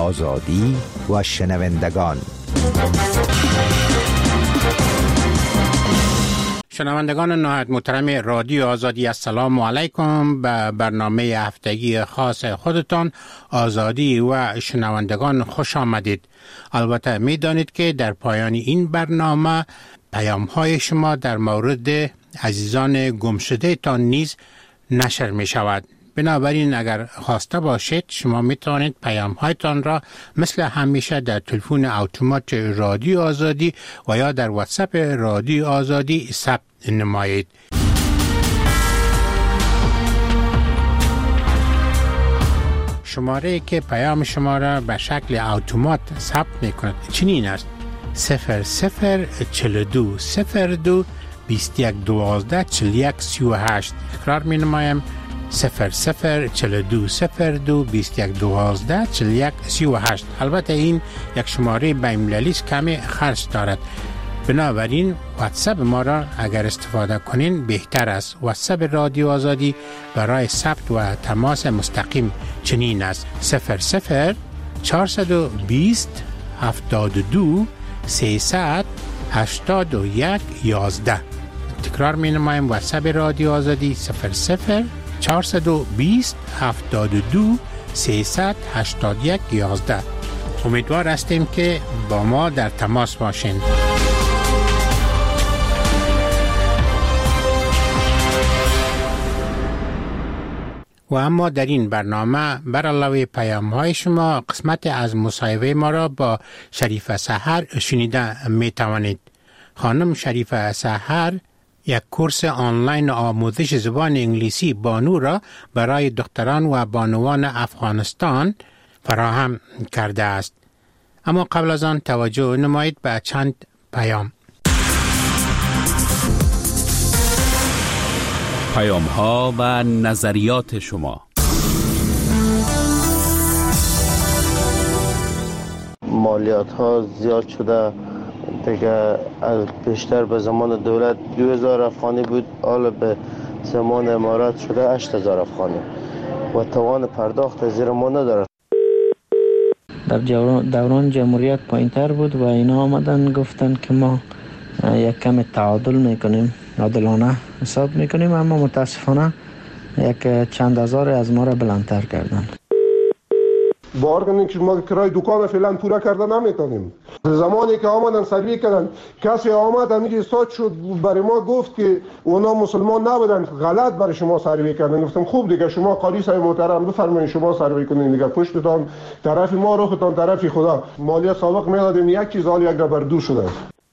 آزادی و شنوندگان. شنوندگان نهایت محترم رادیو آزادی، السلام علیکم. به برنامه هفتگی خاص خودتان آزادی و شنوندگان خوش آمدید. البته می دانید که در پایان این برنامه پیام های شما در مورد عزیزان گمشده تان نیز نشر می شود. بنابراین اگر خواسته باشید شما می توانید پیام هایتان را مثل همیشه در تلفن اتومات رادیو آزادی و یا در واتساپ رادیو آزادی ثبت نمایید. شماره که پیام شما را به شکل اتومات ثبت می کند چنین است: 0042 02 21 12 41 38. تکرار می نمایم: 0042 02 21 12 41 38. البته این یک شماره بین‌المللی است، کمی خرج دارد. بنابراین واتساپ ما را اگر استفاده کنین بهتر است. واتساپ رادیو آزادی برای ثبت و تماس مستقیم چنین است: 00 420 72 300 81 11. تکرار می نمایم: واتساپ رادیو آزادی 00 420 72 300 81 11. امیدوار هستیم که با ما در تماس باشین. و اما در این برنامه بر علاوه پیام های شما قسمت از مصاحبه ما را با شریفه سحر شنیده می توانید. خانم شریفه سحر یک کورس آنلاین آموزش زبان انگلیسی بانو را برای دختران و بانوان افغانستان فراهم کرده است. اما قبل از آن توجه نمایید به چند پیام. پیام ها و نظریات شما. مالیات ها زیاد شده دیگه، بیشتر به زمان دولت 2000 افغانی بود، حالا به زمان امارات شده 8000 افغانی و توان پرداخت زیر ما نداره. در دوران جمهوریت پایین‌تر بود و اینا آمدن گفتن که ما یک کم تعادل میکنیم، عادلانه حساب میکنیم، اما متاسفانه یک چند هزار از ما را بلندتر کردن. بارگنی که ما کرای دکان فعلا پورا کرده نمیتونیم. زمانی که آمدن سروی کردن، کسی آمد همیشه استاد شد برای ما گفت که اونا مسلمان نبودن، غلط برای شما سروی کردن. گفتم خوب دیگه شما قاضی صاحب محترم بفرمایید شما سروی کنین دیگه، پشتتان طرف ما روختان طرف خدا. مالیات سابق میدادیم یک چیز، حال یک بر دو شده.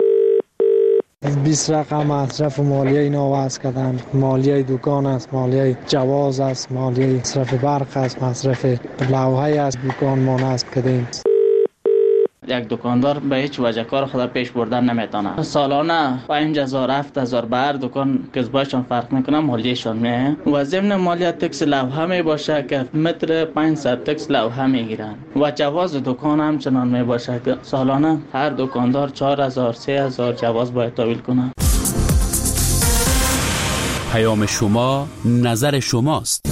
20 رقم مصرف مالیه اینا وضع کردن. مالیه دکان است، مالیه جواز است، مالیه مصرف برق است، مصرف لوحه از دکان ما نصب کردیم. یک دکاندار به هیچ وجه کار خود پیش بردن نمیتونه. سالانه 5000 7000 به هر دکان کسبایشان فرق میکنه، مالیهشان میه و ضمن مالیه تکس لوحه می باشه که متر 500 تکس لوحه میگیرن و جواز دکان هم چنان می باشه که سالانه هر دکاندار 4000 3000 جواز باید تحویل کنه. پیام شما نظر شماست.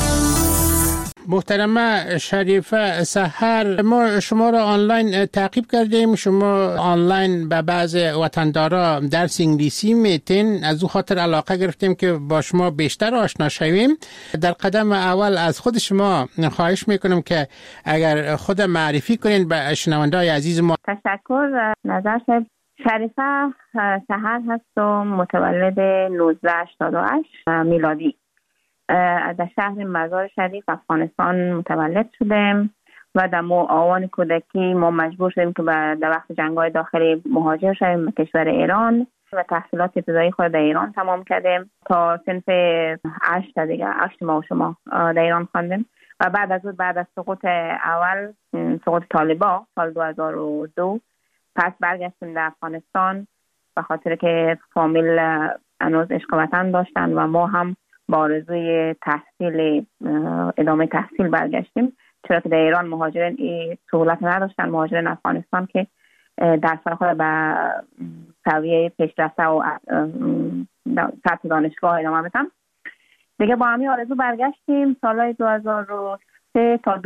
محترمه شریفه سحر، ما شما را آنلاین تعقیب کردیم. شما آنلاین به بعض وطندارا درس انگلیسی میتین، از او خاطر علاقه گرفتیم که با شما بیشتر آشنا شویم. در قدم اول از خود شما خواهش میکنم که اگر خود معرفی کنین به شنونده‌های عزیز ما. تشکر. نظر شریفه سحر هستم، متولد 1988 میلادی. در شهر مزار شریف افغانستان متولد شدم و در آوان کودکی ما مجبور شدیم که در وقت جنگ‌های داخلی مهاجر شدیم به کشور ایران و تحصیلات ابتدایی خود در ایران تمام کردیم تا صنف 8 دیگه 8 ماه شما در ایران خواندیم و بعد از سقوط اول، سقوط طالبان سال 2002 پس برگشتیم در افغانستان به خاطر که فامیل هنوز عشق وطن داشتن و ما هم با آرزوی تحصیل ادامه تحصیل برگشتیم، چرا که در ایران مهاجرین این سهولت نداشتن. مهاجرین افغانستان که درس خود به سویه پیشرفته و سطح دانشگاه ادامه بدن. دیگه با همین آرزو برگشتیم. سالهای 2003 2003 تا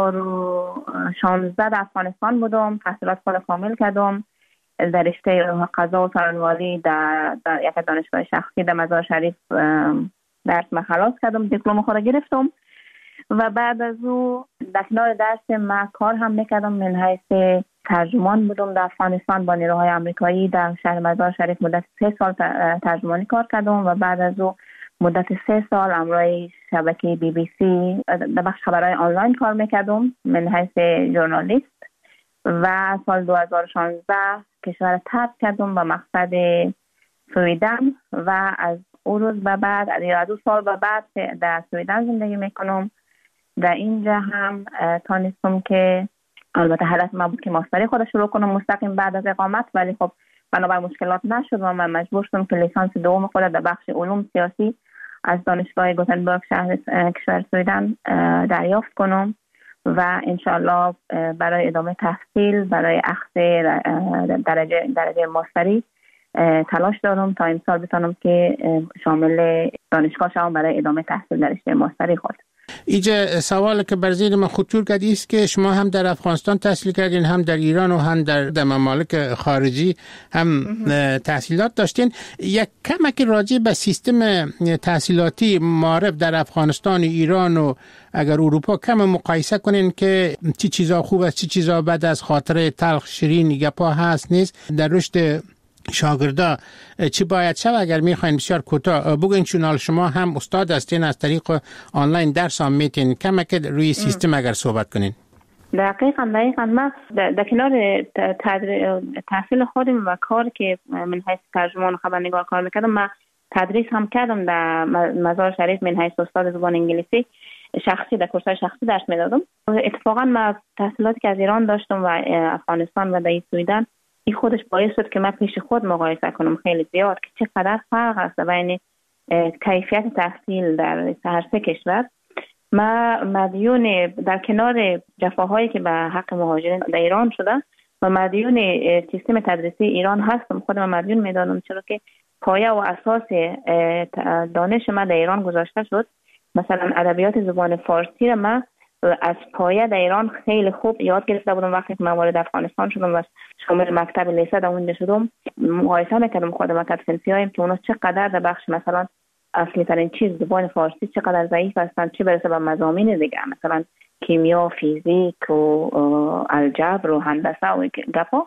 2016 در افغانستان بودم. تحصیلات خود کامل کردم در رشته قضا و سرانواری در یک دانشگاه شخصی در مزار شریف. درس خلاص کردم، دیپلم خود گرفتم و بعد از او در کنار درس ما کار هم میکردم. من حیث ترجمان بودم در افغانستان با نیروهای آمریکایی در شهر مزار شریف. مدت 3 سال ترجمانی کار کردم و بعد از او مدت 3 سال امروی شبکه BBC در بخش خبرهای آنلاین کار میکردم من حیث ژورنالیست و سال 2016 کشور ترک کردم به مقصد سویدن و از اون روز به بعد از 2 سال به بعد در سویدن زندگی میکنم. در اینجا هم تانستم که البته هدف من بود که ماستری خود شروع کنم مستقیم بعد از اقامت، ولی خب بنابر مشکلات نشد و من مجبور شدم که لیسانس دوم خود در بخش علوم سیاسی از دانشگاه گوتنبرگ شهر کشور سویدن دریافت کنم و انشالله برای ادامه تحصیل برای اخذ درجه ماستری تلاش دارم تا امسال بتونم که شامل دانشگاه شوم برای ادامه تحصیل در رشته ماستری خود. اینجا سوال که بر ذهن من خطور کرد است که شما هم در افغانستان تحصیل کردین، هم در ایران و هم در ممالک خارجی هم تحصیلات داشتین. یک کمک راجع به سیستم تحصیلاتی معارف در افغانستان، ایران و اگر اروپا کم مقایسه کنین که چی چیزا خوب است، چی چیزا بد است، خاطره تلخ شیرین گپا هست نیست در رشد شاگردا چی باید شد؟ اگر میخواین بسیار کوتاه بگین، چون شما هم استاد هستین از طریق آنلاین درس هم میتین، کمک روی سیستم اگر صحبت کنین. دقیقاً من در کنار تحصیل خودم و کار که من حیث ترجمان و خبرنگار کار میکردم، من تدریس هم کردم در مزار شریف من حیث استاد زبان انگلیسی شخصی در کورس‌های شخصی درس میدادم. اتفاقاً من تحصیلاتی که از ایران داشتم و افغانستان و در سویدن این خودش باعث شد که من پیش خود مقایسه کنم خیلی زیاد که چقدر فرق است بین کیفیت تحصیل در هر سه کشور. ما مدیون در کنار جفاهایی که به حق مهاجرین در ایران شده و مدیون سیستم تدریسی ایران هستم. خودم مدیون میدانم چرا که پایه و اساس دانش من در ایران گذاشته شد. مثلا ادبیات زبان فارسی را من از پایه در ایران خیلی خوب یاد گرفته بودم. وقتی که من وارد افغانستان شدم و شامل مکتب لیسه در اونجا شدم، مقایسه میکردم خودم و صنفی‌هایم که اونا چقدر در بخش مثلا اصلی ترین چیز زبان فارسی چقدر ضعیف هستن، چه برسه به مضامین دیگه مثلا کیمیا، فیزیک و الجبر و هندسه و گپا.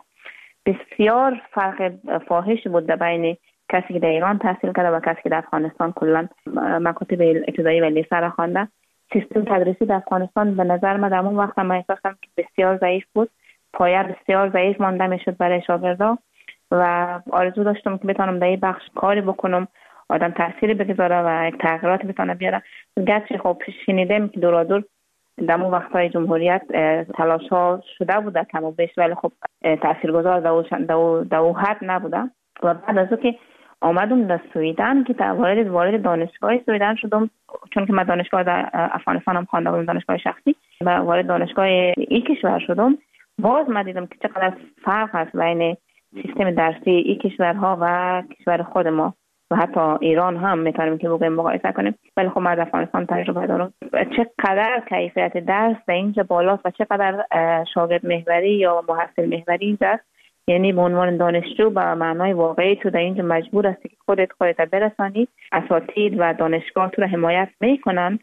بسیار فرق فاحش بود بین کسی که در ایران تحصیل کرده و کسی که در افغانستان کلا مکاتب ابتدایی و لیسه را خوانده. سیستم تدریسی در افغانستان به نظر من در اون وقت من احساس کردم که بسیار ضعیف بود، پایه بسیار ضعیف مانده میشد برای شاگردا و آرزو داشتم که بتونم در این بخش کاری بکنم، آدم تأثیری بگذاره و تغییرات بتونه بیاره. گرچه خب شنیدم که دورادور در اون وقت‌های جمهوریت تلاش ها شده بوده کم و بیش، ولی خب تاثیرگذار در اون حد نبوده. و بعد از اون که آمدم در سویدن که وارد دانشگاه سویدن شدم، چون که من دانشگاه در افغانستان هم خوانده بودم، دانشگاه شخصی، و وارد دانشگاه این کشور شدم، باز من دیدم که چقدر فرق هست بین سیستم درسی این کشورها و کشور خود ما و حتی ایران هم میتونیم که بگیم مقایسه کنیم. ولی خب من از افغانستان تجربه دارم چقدر کیفیت درس در اینجا بالاست و چقدر شاگرد محوری یا محصل محوری اینجا است. یعنی به عنوان دانشجو به معنای واقعی تو در اینجا مجبور هستی که خودت برسانی، اساتید و دانشگاه تو رو حمایت میکنن،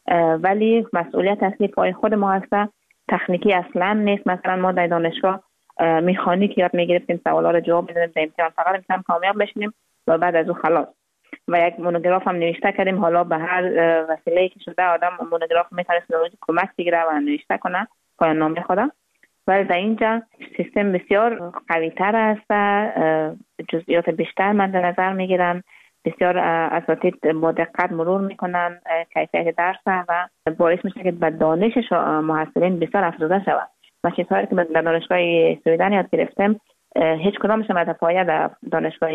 ولی مسئولیت اصلی پای خود ما هست. تکنیکی اصلا نیست. مثلا ما در دانشگاه مکانیک یاد میگرفتیم، سوالا رو جواب میدادیم، در امتحان فقط امتحان کامیاب بشیم و بعد از اون خلاص. و یک مونوگراف هم نوشته کردیم، حالا به هر وسیله‌ای که شده آدم مونوگراف میتونه کمک بگیره و نوشته کنه پایان نامه خودم. ولی در اینجا سیستم بسیار قوی تر است، جزئیات بیشتر من در نظر میگیرن، بسیار اساتید با دقت مرور میکنن کیفیت درس و باعث میشه که به دانش محصلین بسیار افزوده شود. و چیزهایی که در دانشگاه سویدن یاد گرفتم هیچ کدامش در پایه در دانشگاه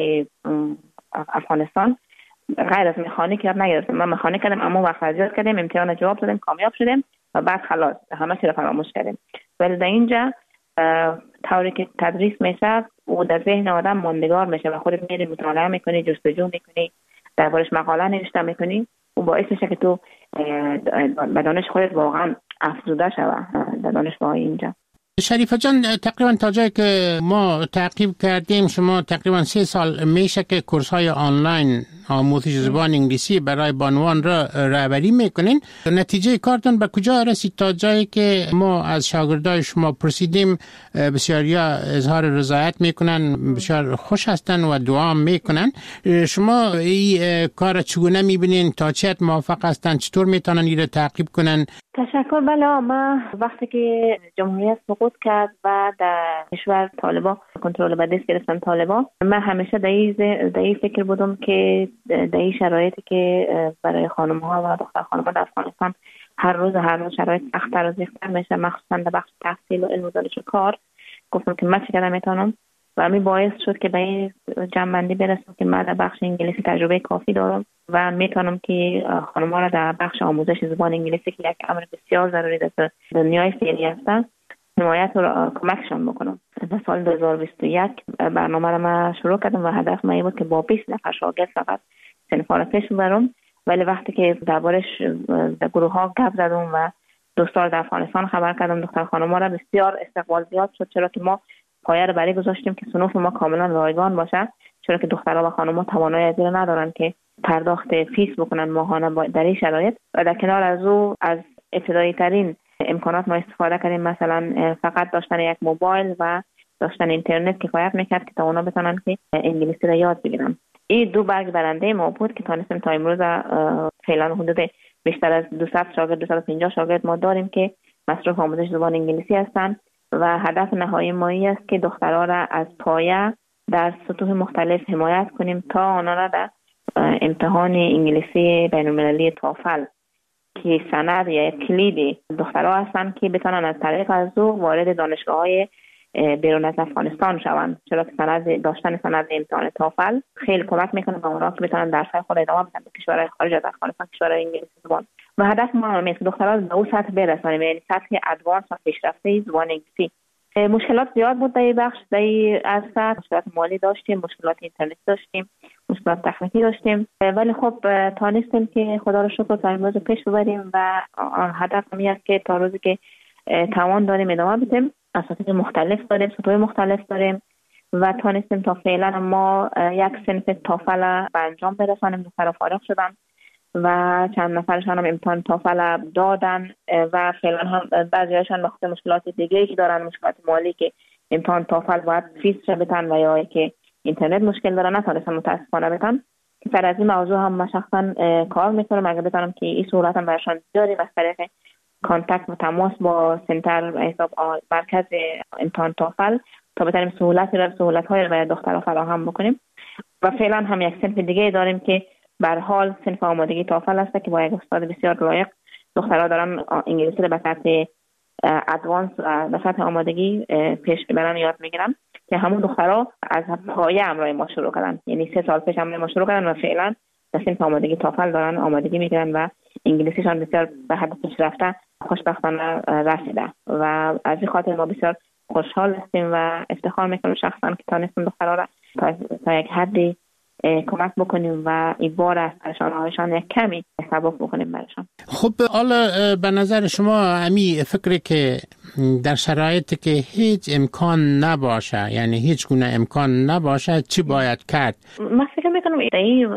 افغانستان غیر از مکانیک یاد نگرفتم. من مکانیک کردم، اما وقت یاد کردیم، امتحان جواب دادیم، کامیاب شدیم و بعد خلاص همه چی رو فراموش کردیم. ولی در اینجا طوری که تدریس میشه و در ذهن آدم ماندگار میشه و خودت میری مطالعه میکنی، جستجو میکنی، دربارش مقاله نوشته میکنی و باعث میشه که تو به دانش خودت واقعا افزوده شود در دانشگاه اینجا. شریفه جان، تقریبا تا جایی که ما تعقیب کردیم شما تقریبا 3 سال میشه که کورس های آنلاین آموزش زبان انگلیسی برای بانوان را رهبری میکنین. نتیجه کارتون به کجا رسید تا جایی که ما از شاگردای شما پرسیدیم بسیاریا اظهار رضایت میکنن، بسیار خوش هستن و دعا میکنن. شما این کار چگونه میبینین؟ تا چه حد موافق هستن؟ چطور میتونن این را تعقیب کنن؟ تشکر. بله، ما وقتی که جمهوریت سقوط کرد و در کشور طالبان کنترل به دست گرفتن طالبان، من همیشه در این فکر بودم که در این شرایطی که برای خانم ها و دختر خانم ها در افغانستان هر روز شرایط سخت‌تر و سخت‌تر میشه، مخصوصا در بخش تحصیل و علم و دانش و کار. گفتم که من چقدر میتونم و می باعث شد که به این جنبندی برسم که من در بخش انگلیسی تجربه کافی دارم و میتونم که خانم ها را در بخش آموزش زبان انگلیسی که یک امر بسیار ضروری در دنیای فعلی هستند حمایت و کمکشان بکنم. در سال 2021 برنامه را من شروع کردم و هدف من بود که با 20 نفر شاگرد فقط صنف‌ها را پیش ببرم، ولی وقتی که دربارش در گروه ها گپ زدم و دوستان در افغانستان خبر کردم دختر خانم ها را بسیار استقبال زیاد شد، چرا که ما پایه را برای گذاشتیم که صنوف ما کاملا رایگان باشه، چرا که دخترها و خانم‌ها توانایی از این ندارن که پرداخت فیس بکنن ماهانه در این شرایط. و در کنار از او از ابتدایی ترین امکانات ما استفاده کردیم، مثلا فقط داشتن یک موبایل و داشتن اینترنت کفایت میکرد که تا اونا بتونن که انگلیسی را یاد بگیرن. این 2 برگ برنده ما بود که تونستیم تا امروز فعلا حدود بیشتر از 200 شاگرد 250 شاگرد ما داریم که مصروف آموزش زبان انگلیسی هستند و هدف نهایی ما است که دخترها را از پایه در سطوح مختلف حمایت کنیم تا آنها را در امتحان انگلیسی بین‌المللی توفل که سند یا کلید دخترها هستند که بتونن از طریق از او وارد دانشگاه‌های بیرون از افغانستان شوند، چرا که داشتن سند امتحان توفل خیلی کمک میکنه به اونها که بتونن درس‌های خود ادامه بدن به کشورهای خارج از افغانستان، کشورهای انگلیسی زبان. و هدف ما اینه که دخترها به اون سطح برسونیم، یعنی سطح ادوانس و پیشرفته زبان انگلیسی. مشکلات زیاد بود در این بخش، در این عرصه مشکلات مالی داشتیم، مشکلات اینترنت داشتیم، مشکلات تکنیکی داشتیم، ولی خب تانستیم که خدا رو شکر تا امروز پیش ببریم و هدف همین است که تا روزی که توان داریم ادامه بدیم. اساتید مختلف داریم، سطوح مختلف داریم و تانستیم تا فعلا ما یک صنف توفل به انجام برسانیم. دخترها فارغ شدن و چند نفرشان هم امتحان توفل دادن و فعلا هم بعضی‌هاشون به خاطر مشکلات دیگه‌ای که دارن، مشکلات مالی که امتحان توفل باید فیس بدن و یا که اینترنت مشکل دارن نتونستن متاسفانه بدن. سر از این موضوع هم من شخصا کار میکنم اگر بتونم که این سهولت هم برشان داریم از طریق کانتکت و تماس با سنتر حساب مرکز امتحان توفل تا بتونیم سهولت‌های رو برای دخترها فراهم بکنیم. و فعلا هم یک صنف دیگه داریم که به هر حال صنف آمادگی توفل هست که با یک استاد بسیار لایق دخترها دارن انگلیسی رو به سطح ادوانس به سطح آمادگی پیش ببرن یاد میگیرن که همون دخترها از پایه همراه ما شروع کردن، یعنی 3 سال پیش همراه ما شروع کردن و فعلا در صنف آمادگی توفل دارن آمادگی میگیرن و انگلیسیشان بسیار به حد پیشرفته خوشبختانه رسیده و از این خاطر ما بسیار خوشحال هستیم و افتخار میکنم شخصا که تانستیم دخترها را تا یک حدی کمک بکنیم و این بار از پریشانی‌هایشان یک کمی سبک بکنیم برشان. خب حالا به نظر شما همین فکری که در شرایطی که هیچ امکان نباشه، یعنی هیچ گونه امکان نباشه، چی باید کرد؟ من فکر میکنم در این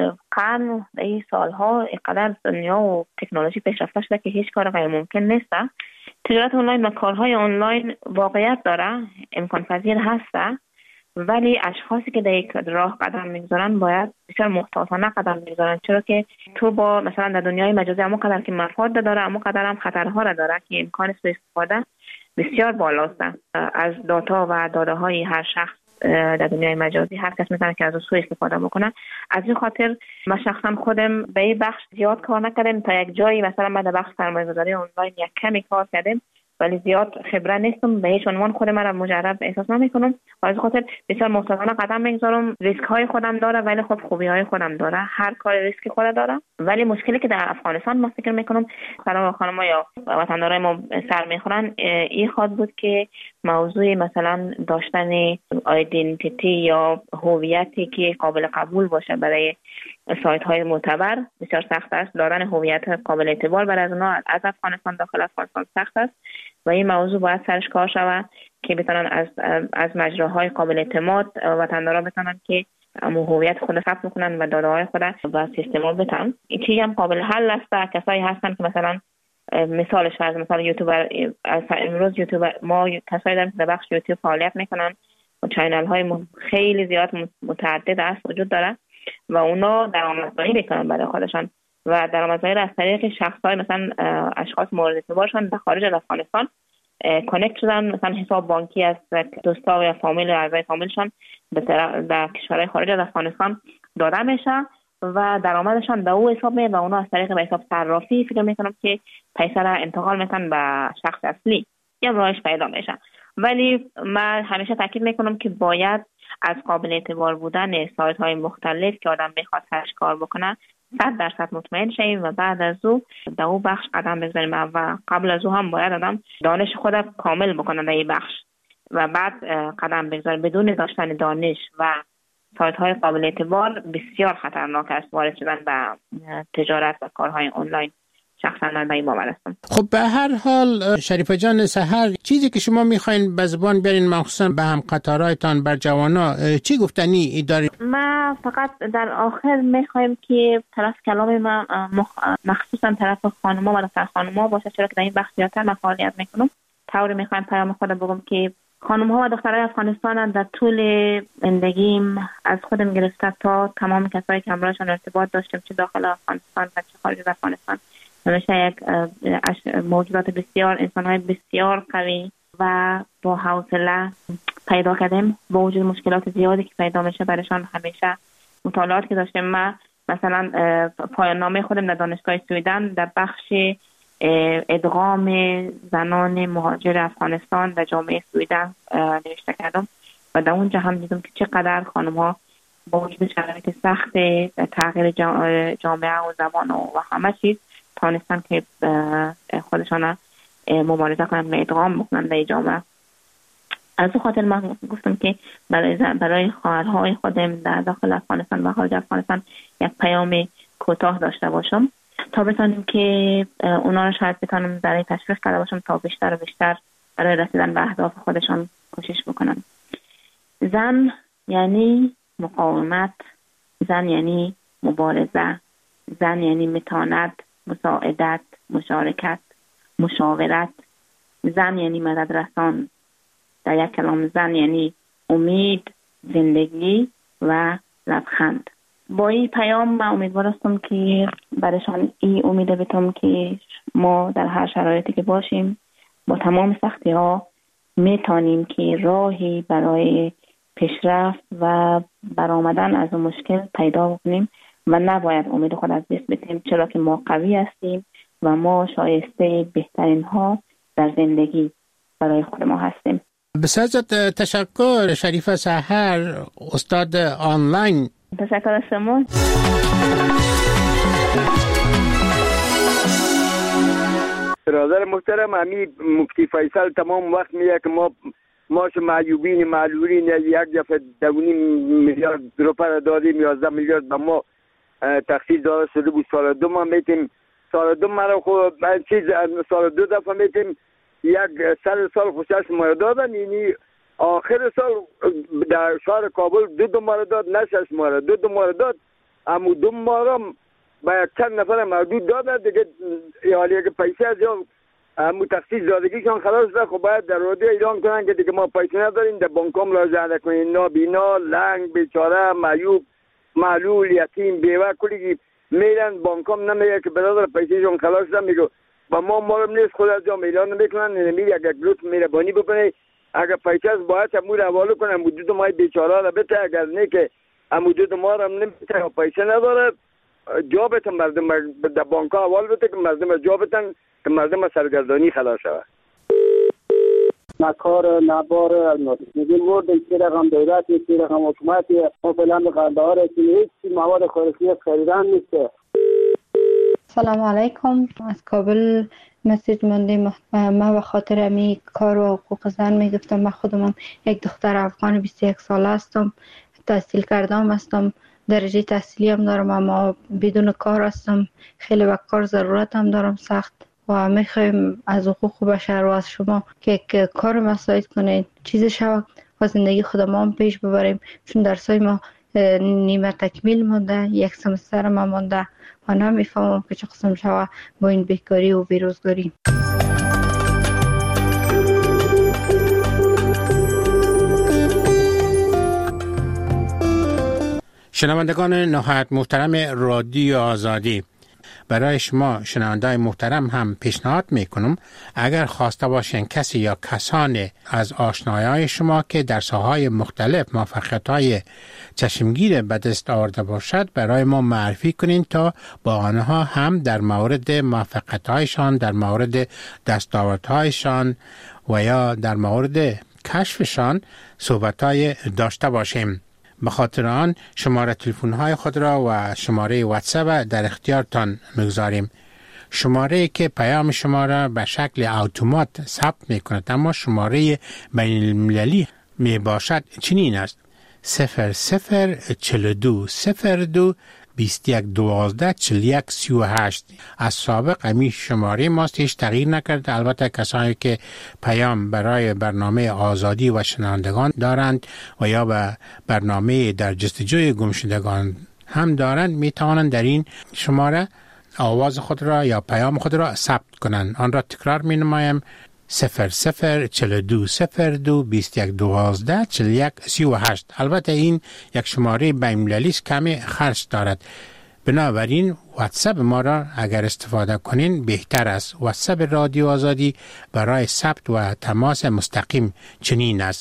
قرن، در این سالها اینقدر دنیا و تکنولوژی پیشرفته شده که هیچ کار غیر ممکن نیست. تجارت آنلاین و کارهای آنلاین واقعیت داره، امکان پذیر هسته، ولی اشخاصی که در یک راه قدم میگذارن باید بسیار محتاطانه قدم میگذارن، چرا که تو با مثلا در دنیای مجازی اما قدر که مفاد داره اما قدر هم خطرها را داره که امکان سوء استفاده بسیار بالاست از داتا و داده های هر شخص در دنیای مجازی. هر کس میتونه که از سوء استفاده بکنه. از این خاطر من شخصا خودم به این بخش زیاد کار نکردم، تا یک جایی مثلا من در بخش سرمایه‌گذاری آنلاین یک کمی کار کردم ولی زیاد خبره نیستم، به هیچ عنوان خود من را مجرب احساس نمی‌کنم و از خاطر بسیار محتاطانه قدم می‌گذارم. ریسک های خودم داره ولی خب خوبی های خودم داره، هر کار ریسک خود داره. ولی مشکلی که در افغانستان ما فکر می‌کنم خانم‌ها یا وطندارای ما سر می‌خورن این خود بود که موضوع مثلا داشتن آیدنتیتی یا هویتی که قابل قبول باشه برای سایت های معتبر بسیار سخت است. دارن هویت قابل اعتبار برای از اونا از افغانستان داخل افغانستان سخت است و این موضوع باید سرش کار شود که بتونن از مجراهای قابل اعتماد وطندارا بتونن که هویت خود ثبت کنن و داده های خود و سیستما بتن. این چیزی هم قابل حل است. کسایی هستن که مثلا مثالش فرض مثلا یوتیوبر، امروز یوتیوبر ما کسایی داریم که در بخش یوتیوب فعالیت میکنن و چینل های خیلی زیاد متعدد است وجود داره و اونا درآمدزایی میکنن برای خودشان و درآمدزایی را از طریق شخصای مثلا اشخاص مورد اعتبارشان در خارج از افغانستان کانکت شدن، مثلا حساب بانکی از دوستا یا فامیل یا اعضای فامیلشان در کشورهای خارج از افغانستان داده میشه و درآمدشان به او حساب میاد و اونا از طریق به حساب صرافی فکر میکنم که پیسه را انتقال میتن به شخص اصلی یا راهش پیدا میشه. ولی من همیشه تاکید میکنم که باید از قابل اعتبار بودن سایت های مختلف که آدم میخواد سرش کار بکنه 100% مطمئن شیم و بعد از او در او بخش قدم بزنیم و قبل از او هم باید آدم دانش خود کامل بکنه در این بخش و بعد قدم بگذاره. بدون داشتن دانش و سایت های قابل اعتبار بسیار خطرناک است وارد شدن به تجارت و کارهای آنلاین. شخصا من به این باور هستم. خب به هر حال شریفه جان سحر، چیزی که شما میخواین به زبان بیارین مخصوصا به هم قطارایتان بر جوانا چی گفتنی دارید؟ ما فقط در آخر میخوایم که طرف کلام ما مخصوصا طرف خانوما و دختر خانوما باشه، چرا که در این بخش زیادتر من فعالیت میکنم. طوری میخوایم پیام خود بگم که خانم‌ها و دخترای افغانستان در طول زندگیم از خودم گرفته تا تمام کسایی که همراهشان ارتباط داشتم چه داخل افغانستان و چه خارج از افغانستان همیشه یک موجودات بسیار انسان‌های بسیار قوی و با حوصله پیدا کردیم. با وجود مشکلات زیادی که پیدا میشه برایشان همیشه مطالعات که داشتم. من مثلا پایان نامه خودم در دانشگاه سویدن در بخش ادغام زنان مهاجر افغانستان در جامعه سویدن نوشته کردم و در اونجا هم دیدم که چقدر خانم‌ها با وجود شرایط سخت تغییر جامعه و زبان و همه چیز تانستن که خودشان مبارزه کنند و ادغام بکنند در جامعه. از اون خاطر من گفتم که برای خواهرهای خودم در داخل افغانستان و خارج افغانستان یک پیام کوتاه داشته باشم تا بتونیم که اونا رو شاید بتونم در تشویق کرده باشم تا بیشتر و بیشتر برای رسیدن به اهداف خودشان کوشش بکنن. زن یعنی مقاومت، زن یعنی مبارزه، زن یعنی متانت، مساعدت، مشارکت، مشاورت، زن یعنی مدد رسان. در یک کلام زن یعنی امید، زندگی و لبخند. با این پیام من امیدوار هستم که برایشان این امید بتم که ما در هر شرایطی که باشیم با تمام سختی ها میتونیم که راهی برای پیشرفت و برآمدن از اون مشکل پیدا بکنیم و نباید امید خود از دست بدیم، چرا که ما قوی هستیم و ما شایسته بهترین ها در زندگی برای خود ما هستیم. بسیار تشکر شریفه سحر، استاد آنلاین. تشکر از شما. برادر محترم، امیر مفتی فیصل تمام وقت میگه که ما معیوبین معلولین یک دفعه 2.5 میلیارد روپیه دادیم، 11 میلیارد به ما تخصیص داده شده بود. سال 2 ما میتیم، سال 2 مرا خود چیز سال 2 دفعه میتیم، یک سال خوشش ما دادن. یعنی آخر سال در شهر کابل 2 ماه داد، نه 6 ماه، 2 ماه داد. اما 2 ماه با یک چند نفر محدود دادن دیگه، حالی که پیسه از یا همون تخصیص دادگیشان خلاص شد. خب باید در رادیو اعلام کنن که دیگه ما پیسه نداریم، در بانکام مراجعه نکنین. نابینا، لنگ، بیچاره، معیوب، معلول، یتیم، بیوه کلی میرن بانکام نمیگه که برادر پیسهشون خلاص شد. میگه با ما رو نیست، خود از جام اعلان نمیکنن. نمیگه اگر لطف مهربانی بکنه اگر پیسه از باید امور حواله کنه مدت ما بیچاره را بده، اگر نه که مدت ما را نمیته پیسه نداره جا بتن مردم در بانک ها حوال بده که مردم جا بتن که مردم سرگردانی خلاص شود. نکار نبار الماده میگیم ورد چه رقم دولت چه رقم حکومت ما فعلا به قرارداد هیچ مواد خوراکی خریدن نیست. سلام علیکم، از کابل مسیج مانده. ما به خاطر امی کار و حقوق زن میگفتم. من خودم یک دختر افغان 21 ساله هستم، تحصیل کردم هستم، درجه تحصیلی هم دارم، اما بدون کار هستم. خیلی به کار ضرورت هم دارم سخت و میخوایم از حقوق بشر و از شما که کار مساعد کنید، چیز شود و زندگی خود ما هم پیش ببریم، چون درسای ما نیمه تکمیل مونده، یک سمستر ما مونده و نمیفهمم که چه قسم شود با این بیکاری و بیروزگاری. شنوندگان نهایت محترم رادیو آزادی، برای شما شنوندای محترم هم پیشنهاد میکنم اگر خواسته باشین کسی یا کسان از آشنایای شما که در ساحه‌های مختلف موفقیت‌های چشمگیر به دست آورده باشد برای ما معرفی کنین تا با آنها هم در مورد موفقیت‌هایشان، در مورد دستاوردهایشان و یا در مورد کشفشان صحبت‌های داشته باشیم. به خاطر آن شماره تلفن‌های خود را و شماره واتساپ در اختیارتان می‌گذاریم. شماره که پیام شما را به شکل اتومات ثبت می‌کند اما شماره بین‌المللی میباشد چنین است: 0042 02 21 12 41 38. از سابق امی شماره ماست، هیچ تغییر نکرده. البته کسانی که پیام برای برنامه آزادی و شنوندگان دارند و یا به برنامه در جستجوی گمشدگان هم دارند میتوانند در این شماره آواز خود را یا پیام خود را ثبت کنند. آن را تکرار می نمایم: 0042 02 21 12 41 38. البته این یک شماره بین‌المللی است، کمی خرج دارد، بنابراین واتساپ ما را اگر استفاده کنین بهتر است. واتساپ رادیو آزادی برای ثبت و تماس مستقیم چنین است: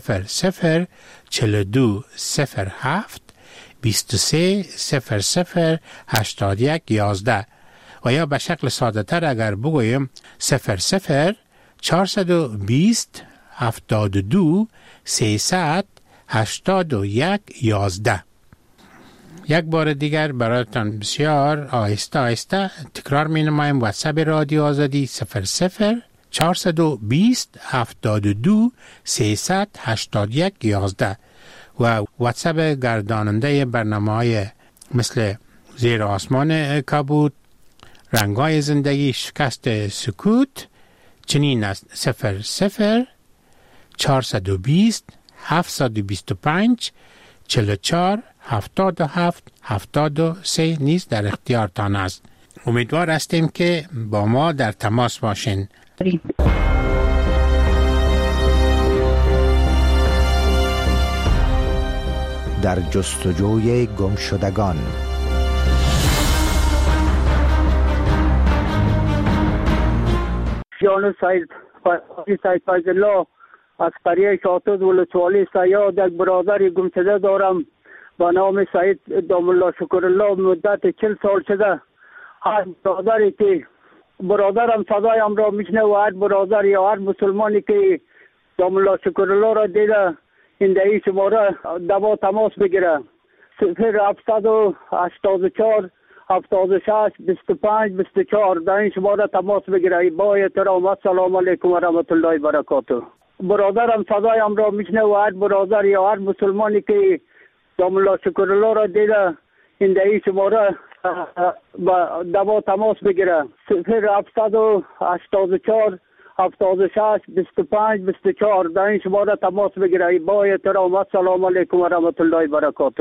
0042 07 23 00 81 11 و یا به شکل ساده تر اگر بگویم 00 420 72 300 81 11. یک بار دیگر برایتان بسیار آهسته آهسته تکرار می نمایم: واتساپ رادیو آزادی 00 420 72 300 81 11 و واتساپ گرداننده برنامه‌های مثل زیر آسمان کبود، رنگای زندگی، شکست سکوت چنین است: 00 420 725 44 77 73 نیز در اختیارتان است. امیدوار هستیم که با ما در تماس باشین. در جستجوی گمشدگان. جان سید فیض الله از قریه شاطد ولسوالی سیاد یک برادر گمشده دارم با نام سید دام الله شکر الله. مدت 40 سال شده هر برادری که برادرم صدایم را میشنه و هر برادر یا هر مسلمانی که دام الله شکر الله را دیده این دهی شماره دوا تماس بگیره: 0784 76 25 24. در این شماره تماس بگیره. با احترام السلام علیکم و رحمت الله و برکاته. برادرم صدایم را میشنه و هر برادر یا هر مسلمانی که دام الله شکر الله را دیده این دهی شماره دوا تماس بگیره: 0784 76 25 24. در این شماره تماس بگیره. با احترام السلام علیکم و رحمت الله و برکاته.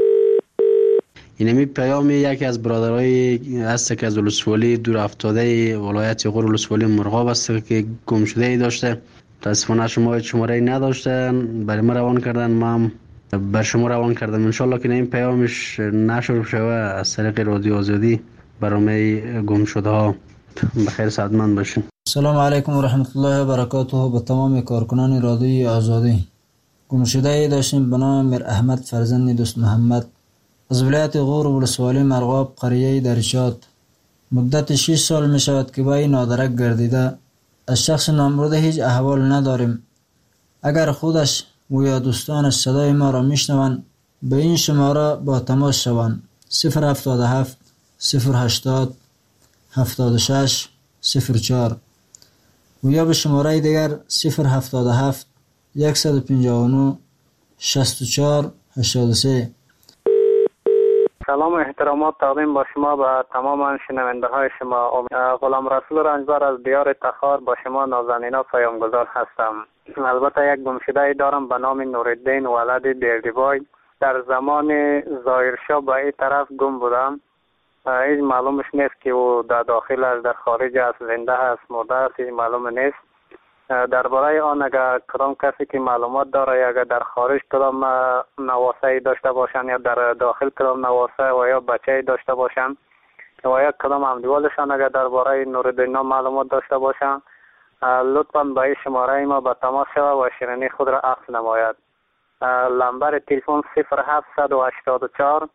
اینمی پیام یکی از برادرای هست که از ولسوالی دور افتاده ولایت غور ولسوالی مرغاب است که گم شده ای داشته. متاسفانه شما شماره نداشتن، برای ما روان کردن، ما هم بر شما روان کردم. انشالله که این پیامش نشر شوه از طریق رادیو آزادی برای گم شده ها. بخیر سعادتمند باشین. سلام علیکم و رحمت الله و برکاته. به تمام کارکنان رادیو آزادی. گم شده ای داشتیم به نام میر احمد فرزند دوست محمد از ولایت غور ولسوالی مرغاب قریه درشاد. مدت 6 سال می شود که با این نادرک گردیده. از شخص نامبرده هیچ احوال نداریم. اگر خودش و یا دوستانش صدای ما را میشنوند به این شماره با تماس شوند: 077 080 76 04 و یا به شماره دیگر 077 159 64 83. سلام و احترامات تقدیم با شما به تمام شنونده های شما. غلام رسول رنجبر از دیار تخار با شما نازنینا پیامگذار هستم. البته یک گمشده دارم به نام نورالدین ولد دیردیبای. در زمان ظاهرشاه به این طرف گم بودم. هیچ معلومش نیست که او در داخل است، در خارج است، زنده است، مرده است، هیچ معلوم نیست. درباره آن اگر کدام کسی که معلومات داره یا اگر در خارج کدام نواسه داشته باشن یا در داخل کدام نواسه و یا بچه داشته باشن و یا کدام همدیوالشان اگر درباره نورالدین معلومات داشته باشن لطفاً به این شماره ما به تماس شود و شیرینی خود را عکس نماید. لمبر تلفن 0784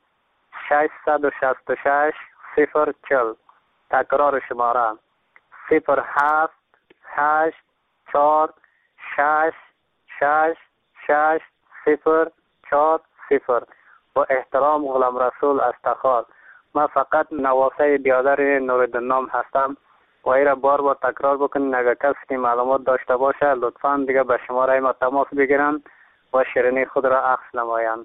666 040. تکرار شماره 078 4 6 6 6 0 4 0. با احترام غلام رسول از تخار. من فقط نواسه بیادر نورالدین نام هستم و ای را بار بار تکرار بکنین. اگر کسی که معلومات داشته باشه لطفاً دیگه به شماره ما تماس بگیرن و شیرینی خود را عکس نمایند.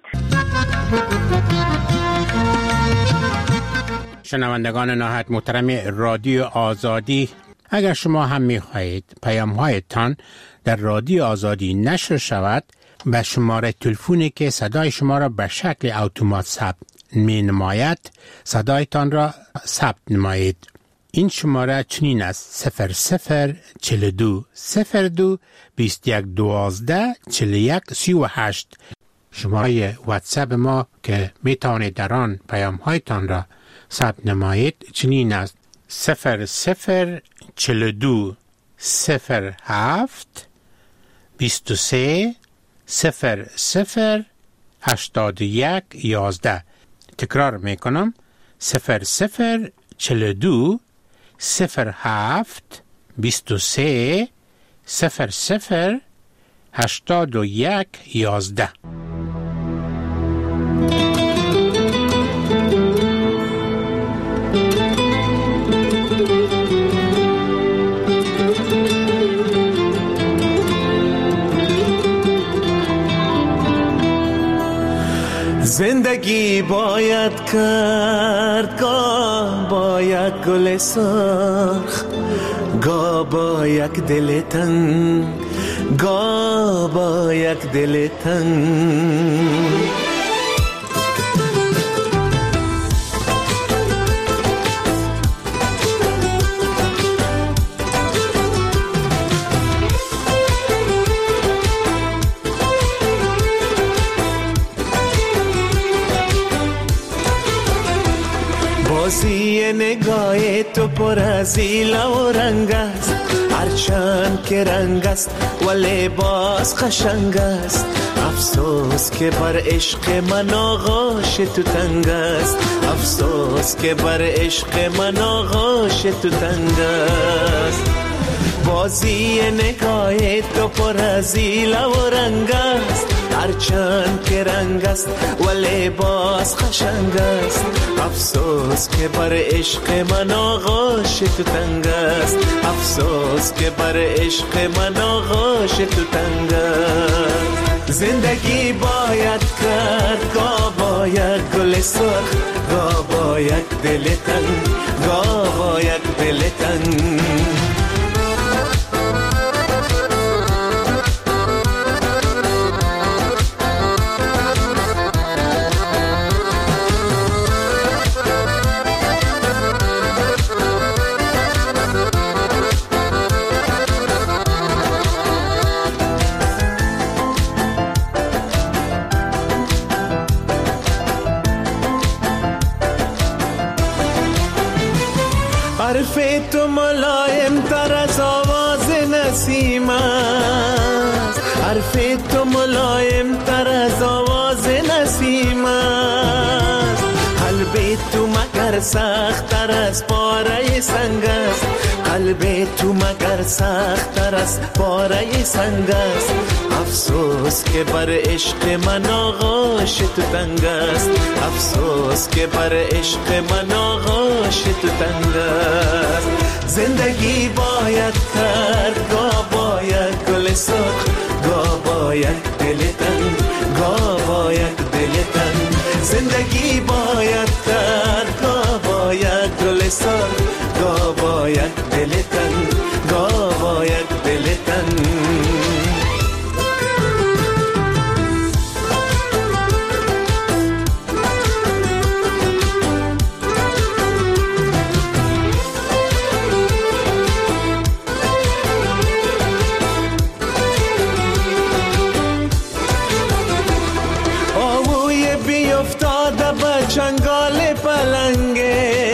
شنوندگان نهایت محترم رادیو آزادی، اگر شما هم می‌خواهید پیام‌هایتان در رادیو آزادی نشر شود، به شماره تلفنی که صدای شما را به شکل اتومات ثبت می‌نماید صدایتان را ثبت نمایید. این شماره چنین است: 0042 02 21 12 41 38. شماره واتساپ ما که میتوانید در آن پیام‌هایتان را ثبت نمایید چنین است: 0042 07 23 00 81 11. تکرار میکنم: 0042 07 23 00 81 11. زندگی باید کرد، گاه با یک گل سرخ، گاه با یک دل تنگ، گاه با یک دل تنگ. بازی نگاه تو پر از ایلا و رنگ است، هرچند که رنگ است ولی باز قشنگ است. افسوس که بر عشق من آغوش تو تنگ است، افسوس که بر عشق من آغوش تو تنگ است. بازی نگاه تو پر از ایلا و رنگ است، هرچند که رنگ است ولی باز قشنگ است. افسوس که بر عشق من آغوش تو تنگ است، افسوس که بر عشق من آغوش تو تنگ است. زندگی باید کرد، گاه با یک گل سرخ، گاه با یک دل تنگ، گاه با یک دل تنگ. حرف تو ملایم تر از آواز نسیم است، حرف تو ملایم تر از آواز نسیم است. قلب تو مگر سخت تر از پاره سنگ است، قلب تو مگر سخت تر از پاره سنگ است. افسوس که بر عشق من آغوش تو تنگ است، افسوس که بر عشق من آغوش تو تنگ است. زندگی باید کرد گاه باید گل سرخ گاه باید دل تنگ گاه باید دل تنگ زندگی باید کرد گاه باید گل سرخ گاه باید دل تنگ گاه باید دل تنگ چنگال پلنگه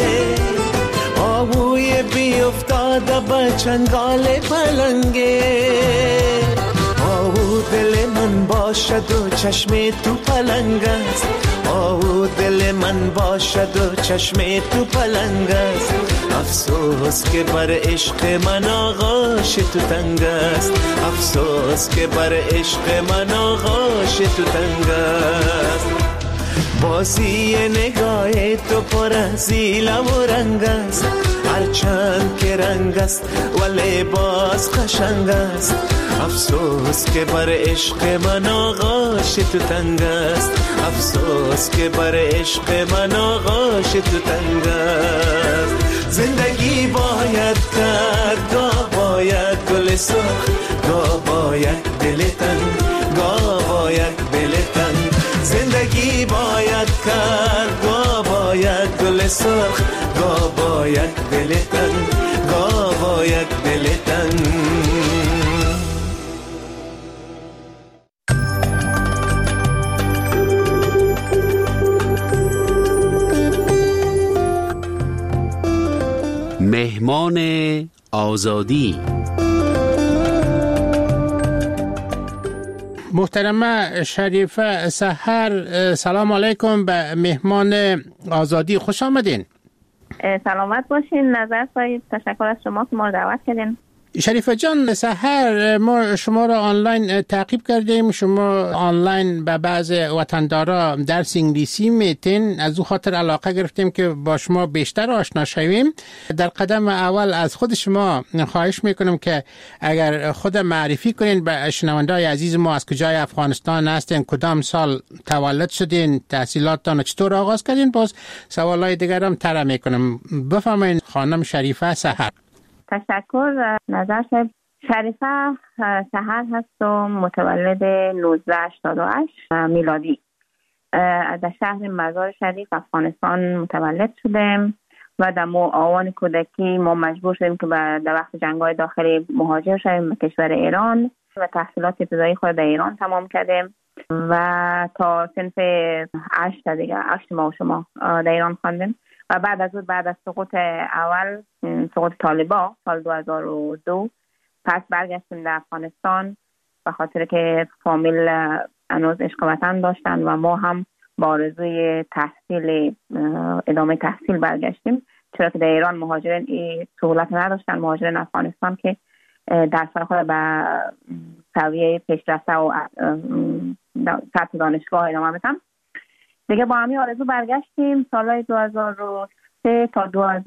آهوی بی افتاده به چنگال پلنگه آهو دل من باشد و چشم تو پلنگ است آهو دل من باشد و چشم تو پلنگ است افسوس که بر عشق من آغاش تو تنگ است افسوس که بر عشق من آغاش تو تنگ است بازی نگاه تو پر از زیل و رنگ است هرچند که رنگ است ولی باز قشنگ است افسوس که بر عشق من آغاش تو تنگ است افسوس که بر عشق من آغاش تو تنگ است زندگی باید کرد گاه باید گل سرخ گاه باید دل تنگ گاه باید دل تنگ زندگی باید کرد گاه باید گل سرخ گاه باید دل تنگ گاه باید دل تنگ مهمان آزادی محترمه شریفه سحر سلام علیکم به مهمان آزادی خوش آمدین. سلامت باشین نظر سایید تشکر از شما که ما رو دعوت کردین. شریفه جان سحر ما شما را آنلاین تعقیب کردیم شما آنلاین به بعض وطندارا درس انگلیسی میتین از او خاطر علاقه گرفتیم که با شما بیشتر آشنا شویم در قدم اول از خود شما خواهش میکنم که اگر خود معرفی کنین به شنونده‌های عزیز ما از کجای افغانستان هستین کدام سال تولد شدین تحصیلاتتان چطور آغاز کردین باز سوالای دیگر هم طرح میکنم بفرمایید خانم شریفه سحر. تشکر نظر صاحب شریفه سحر هستم متولد 1988 میلادی در شهر مزار شریف افغانستان متولد شدم و در آوان کودکی ما مجبور شدیم که در وقت جنگ‌های داخلی مهاجر شدیم به کشور ایران و تحصیلات ابتدایی خود در ایران تمام کردیم و تا صنف 8 ماه شما در ایران خواندیم و بعد از سقوط اول سقوط طالبان سال 2002 پس برگشتیم در افغانستان به خاطر که فامیل هنوز عشق وطن داشتن و ما هم با آرزوی ادامه تحصیل برگشتیم چرا که در ایران مهاجرین این سهولت نداشتن مهاجرین افغانستان که درس‌های خود به سویه پیشرفته و سطح دانشگاه ادامه بدن دیگه با همین آرزو برگشتیم سالهای 2003 تا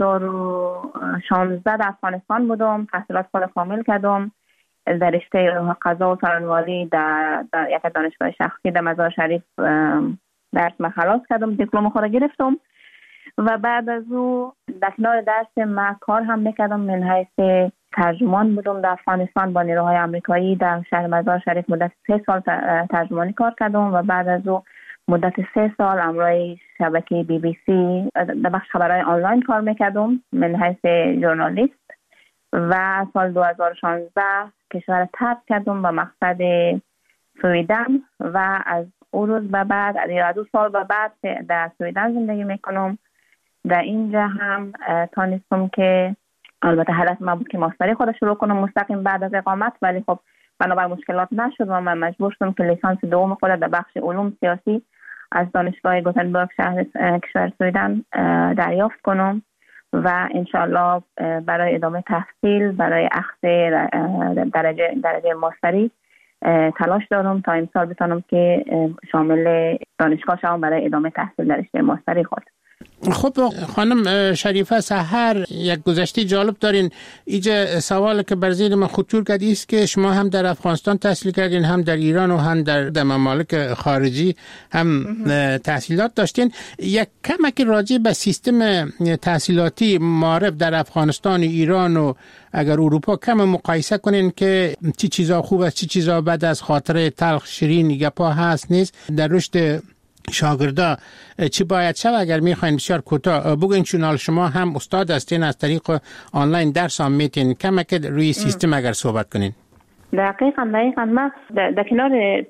2016 در افغانستان بودم تحصیلات خود کامل کردم در رشته قضا و سرانواری در یک دانشگاه شخصی در مزار شریف درس خلاص کردم دیپلم خود گرفتم و بعد از او در کنار درس من کار هم میکردم من حیث ترجمان بودم در افغانستان با نیروهای آمریکایی در شهر مزار شریف مدت 3 سال ترجمانی کار کردم و بعد از او مدت 3 سال امروی شبکه BBC در بخش خبرهای آنلاین کار میکردم من حیث ژورنالیست و سال 2016 کشور ترک کردم به مقصد سویدن و از اون روز به بعد از 2 سال به بعد در سویدن زندگی میکنم در اینجا هم تانستم که البته هدف من بود که ماستری خود شروع کنم مستقیم بعد از اقامت ولی خب بنابر مشکلات نشد و من مجبور شدم که لیسانس دوم خود در بخش علوم سیاسی از دانشگاه گوتنبرگ شهر کشور سویدن دریافت کنم و انشالله برای ادامه تحصیل برای اخذ درجه ماستری تلاش دارم تا امسال بتونم که شامل دانشگاه شوم برای ادامه تحصیل در رشته ماستری خود. خب خانم شریفه سحر یک گذشته جالب دارین. اینجا سوال که بر ذهن من خطور کرد است که شما هم در افغانستان تحصیل کردین، هم در ایران و هم در ممالک خارجی هم تحصیلات داشتین. یک کمک راجع به سیستم تحصیلاتی معارف در افغانستان، ایران و اگر اروپا کم مقایسه کنین که چی چیزا خوب است، چی چیزا بد است، خاطره تلخ شیرین گپا هست نیست در رشد شاگردا چی باید شد؟ اگر میخواین بسیار کوتاه بگوین، چون شما هم استاد هستین، از طریق آنلاین درس هم میتین، کمک روی سیستم اگر صحبت کنین. دقیقاً ما در کنار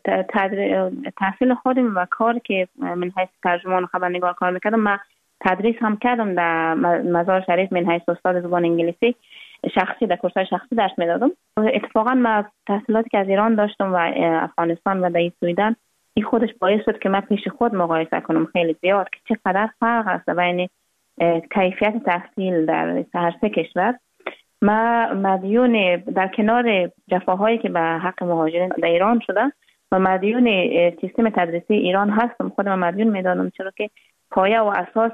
تحصیل خودم و کار که من حیث ترجمان خبرنگار کار میکردم، من تدریس هم کردم در مزار شریف من حیث استاد زبان انگلیسی شخصی، در کورس‌های شخصی درس میدادم. اتفاقاً من تحصیلاتی که از ایران داشتم و افغانستان و در سویدن، این خودش باعث شد که من پیش خود مقایسه کنم خیلی زیاد که چقدر فرق است بین کیفیت تحصیل در هر سه کشور. ما مدیون در کنار جفاهایی که به حق مهاجرین در ایران شده و مدیون سیستم تدریسی ایران هستم، خودم مدیون میدانم، چرا که پایه و اساس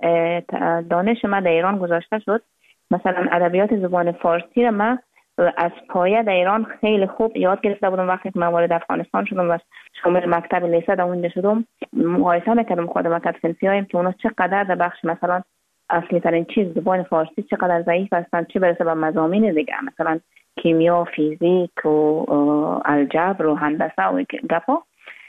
دانش ما در ایران گذاشته شد. مثلا ادبیات زبان فارسی را من از پایه در ایران خیلی خوب یاد گرفته بودم. وقتی که من وارد افغانستان شدم و شامل مکتب لیسه در اونجا شدم، مقایسه میکردم خودم که صنفی‌هایم که اونا چقدر در بخش مثلا اصلی ترین چیز زبان فارسی چقدر ضعیف هستند، چه برسه به مضامین دیگه مثلا کیمیا، فیزیک و الجبر و هندسه و گپا.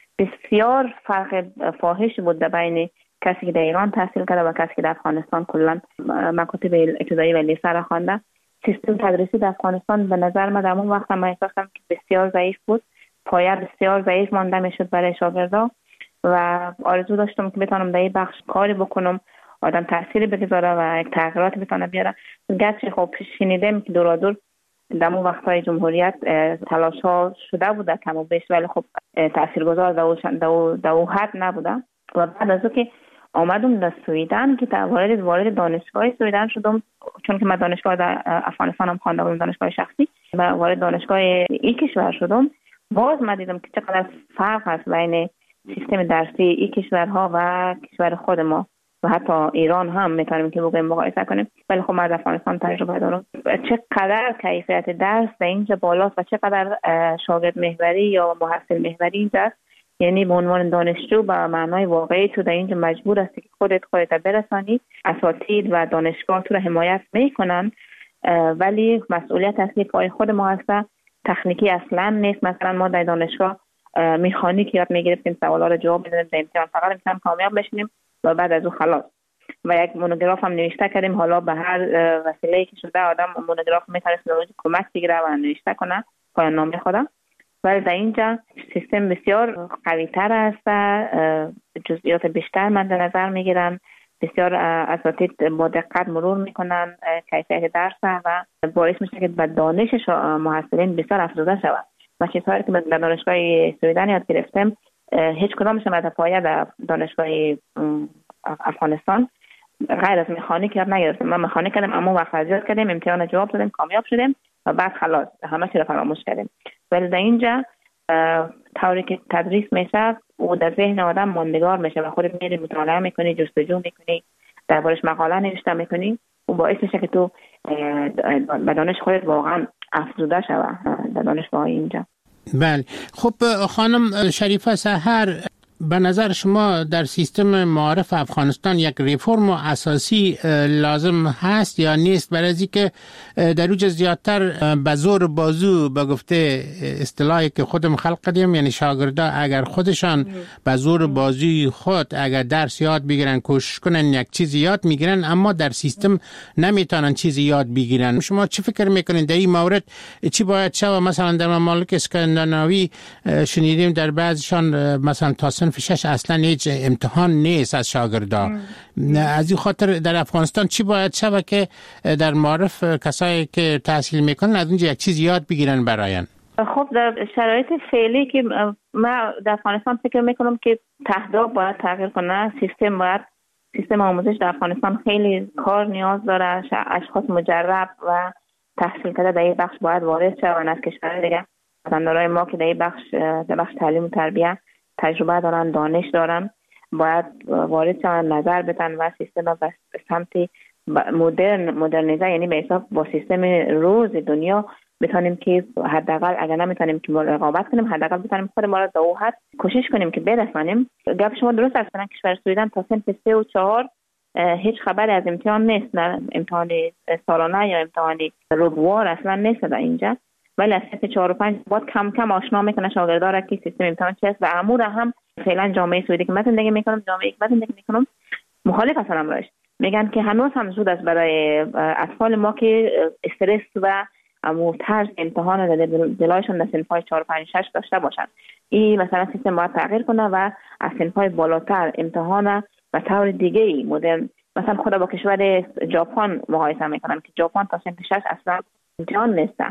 بسیار فرق فاحش بود بین کسی که در ایران تحصیل کرده و کسی که در افغانستان کلا مکاتب ابتدایی و لیسه را خوانده. سیستم تدریسی در افغانستان به نظر من در اون وقت من احساس کردم که بسیار ضعیف بود، پایه بسیار ضعیف مانده میشد برای شاگردا و آرزو داشتم که بتونم در این بخش کاری بکنم، آدم تأثیری بگذاره و یک تغییرات بتونه بیاره. گرچه خب شنیدم که دورادور در اون وقت‌های جمهوریت تلاش‌ها شده بوده کم و بیش، ولی خب تاثیرگذار در اون حد نبوده. و بعد از که آمدم در سویدن که وارد دانشگاه سویدن شدم، چون که من دانشگاه در افغانستان هم خوانده بودم، دانشگاه شخصی، و وارد دانشگاه این کشور شدم، باز من دیدم که چقدر فرق هست بین سیستم درسی این کشورها و کشور خود ما و حتی ایران هم میتونیم که بگویم مقایسه کنیم. ولی خب من در افغانستان تجربه دارم چقدر کیفیت درس در اینجا بالاست و چقدر شاگرد محوری یا محصل محوری اینجاست. یعنی به عنوان دانشجو به معنای واقعی تو در اینجا مجبور هستی که خودت برسانی، اساتید و دانشگاه تو رو حمایت میکنن، ولی مسئولیت اصلی پای خود ما هست. تکنیکی اصلا نیست. مثلا ما در دانشگاه مکانیک یاد میگرفتیم، سوالا رو جواب میدادیم، در امتحان فقط امتحان کامیاب بشیم و بعد از اون خلاص. و یک مونوگراف هم نوشته کردیم، حالا به هر وسیله‌ای که شده آدم مونوگراف میتونه کمک بگیره و نوشته کنه پایان نامه خودم. ولی در اینجا سیستم بسیار قوی تر است، جزئیات بیشتر من در نظر میگیرن، بسیار اساتید با دقت مرور میکنن کیفیت درس و باعث میشه که به دانش محصلین بسیار افزوده شود. و چیزهایی که در دانشگاه سویدن یاد گرفتم هیچ کدامش در پایه در دانشگاه افغانستان غیر از مکانیک یاد نگرفتم. من مکانیک کردم، اما وقت یاد کردیم، امتحان جواب دادیم، کامیاب شدیم و بعد خلاص همه چی رو فراموش کردیم. ولی در اینجا طوری که تدریس میشه و در ذهن آدم ماندگار میشه و خودت میری مطالعه میکنی، جستجو میکنی، دربارش مقاله نوشته میکنی و باعث میشه که تو به دانش خودت واقعا افزوده شوی در دانشگاه اینجا. بله. خب خانم شریفه سحر، به نظر شما در سیستم معارف افغانستان یک ریفرم اساسی لازم هست یا نیست؟ برای از اینکه در اوج زیادتر به زور بازو به گفته اصطلاحی که خودم خلق کردیم، یعنی شاگردا اگر خودشان به زور بازوی خود اگر درس یاد بگیرن، کوشش کنن یک چیزی یاد میگیرن، اما در سیستم نمیتونن چیزی یاد بگیرن. شما چی فکر میکنین در این مورد؟ چی باید شود؟ مثلا در ممالک اسکاندیناوی شنیدیم در بعضیشان مثلا تا صنف 6 اصلا هیچ امتحان نیست از شاگردا. از این خاطر در افغانستان چی باید شود که در معارف کسایی که تحصیل میکنن از اونجا یک چیز یاد بگیرن براین؟ خب در شرایط فعلی که ما در افغانستان فکر میکنم که تهداب باید تغییر کنه. سیستم آموزش در افغانستان خیلی کار نیاز داره. اشخاص مجرب و تحصیل کرده در این بخش باید وارد شوند از کشورهای دیگه. مثلا ما که در این بخش تعلیم و تربیت تجربه دارن، دانش دارن باید وارد شوند، نظر بدن و سیستم را به سمت مدرنیزه، یعنی به حساب با سیستم روز دنیا بتونیم که حداقل اگر نمیتونیم که رقابت کنیم، حداقل بتونیم خود ما را در اون حد کوشش کنیم که برسانیم. گپ شما درست است، مثلا کشور سویدن تا صنف 3 و 4 هیچ خبری از امتحان نیست، نه امتحان سالانه یا امتحان ربوار اصلا نیست در اینجا، ولی از صنف 4 و 5 باید کم کم آشنا میکنه شاگردا را که سیستم امتحان چی است. و امور هم فعلا جامعه سعودی که من زندگی میکنم، جامعه که من زندگی میکنم مخالف هستن امرش، میگن که هنوز هم زود است برای اطفال ما که استرس و ترس امتحان دلایشون در صنف‌های 4 5 6 داشته باشن. این مثلا سیستم باید تغییر کنه و از صنف‌های بالاتر امتحان و طور دیگه‌ای مدرن، مثلا خدا با کشور ژاپن مقایسه میکنن که ژاپن تا صنف 6 اصلا امتحان نیست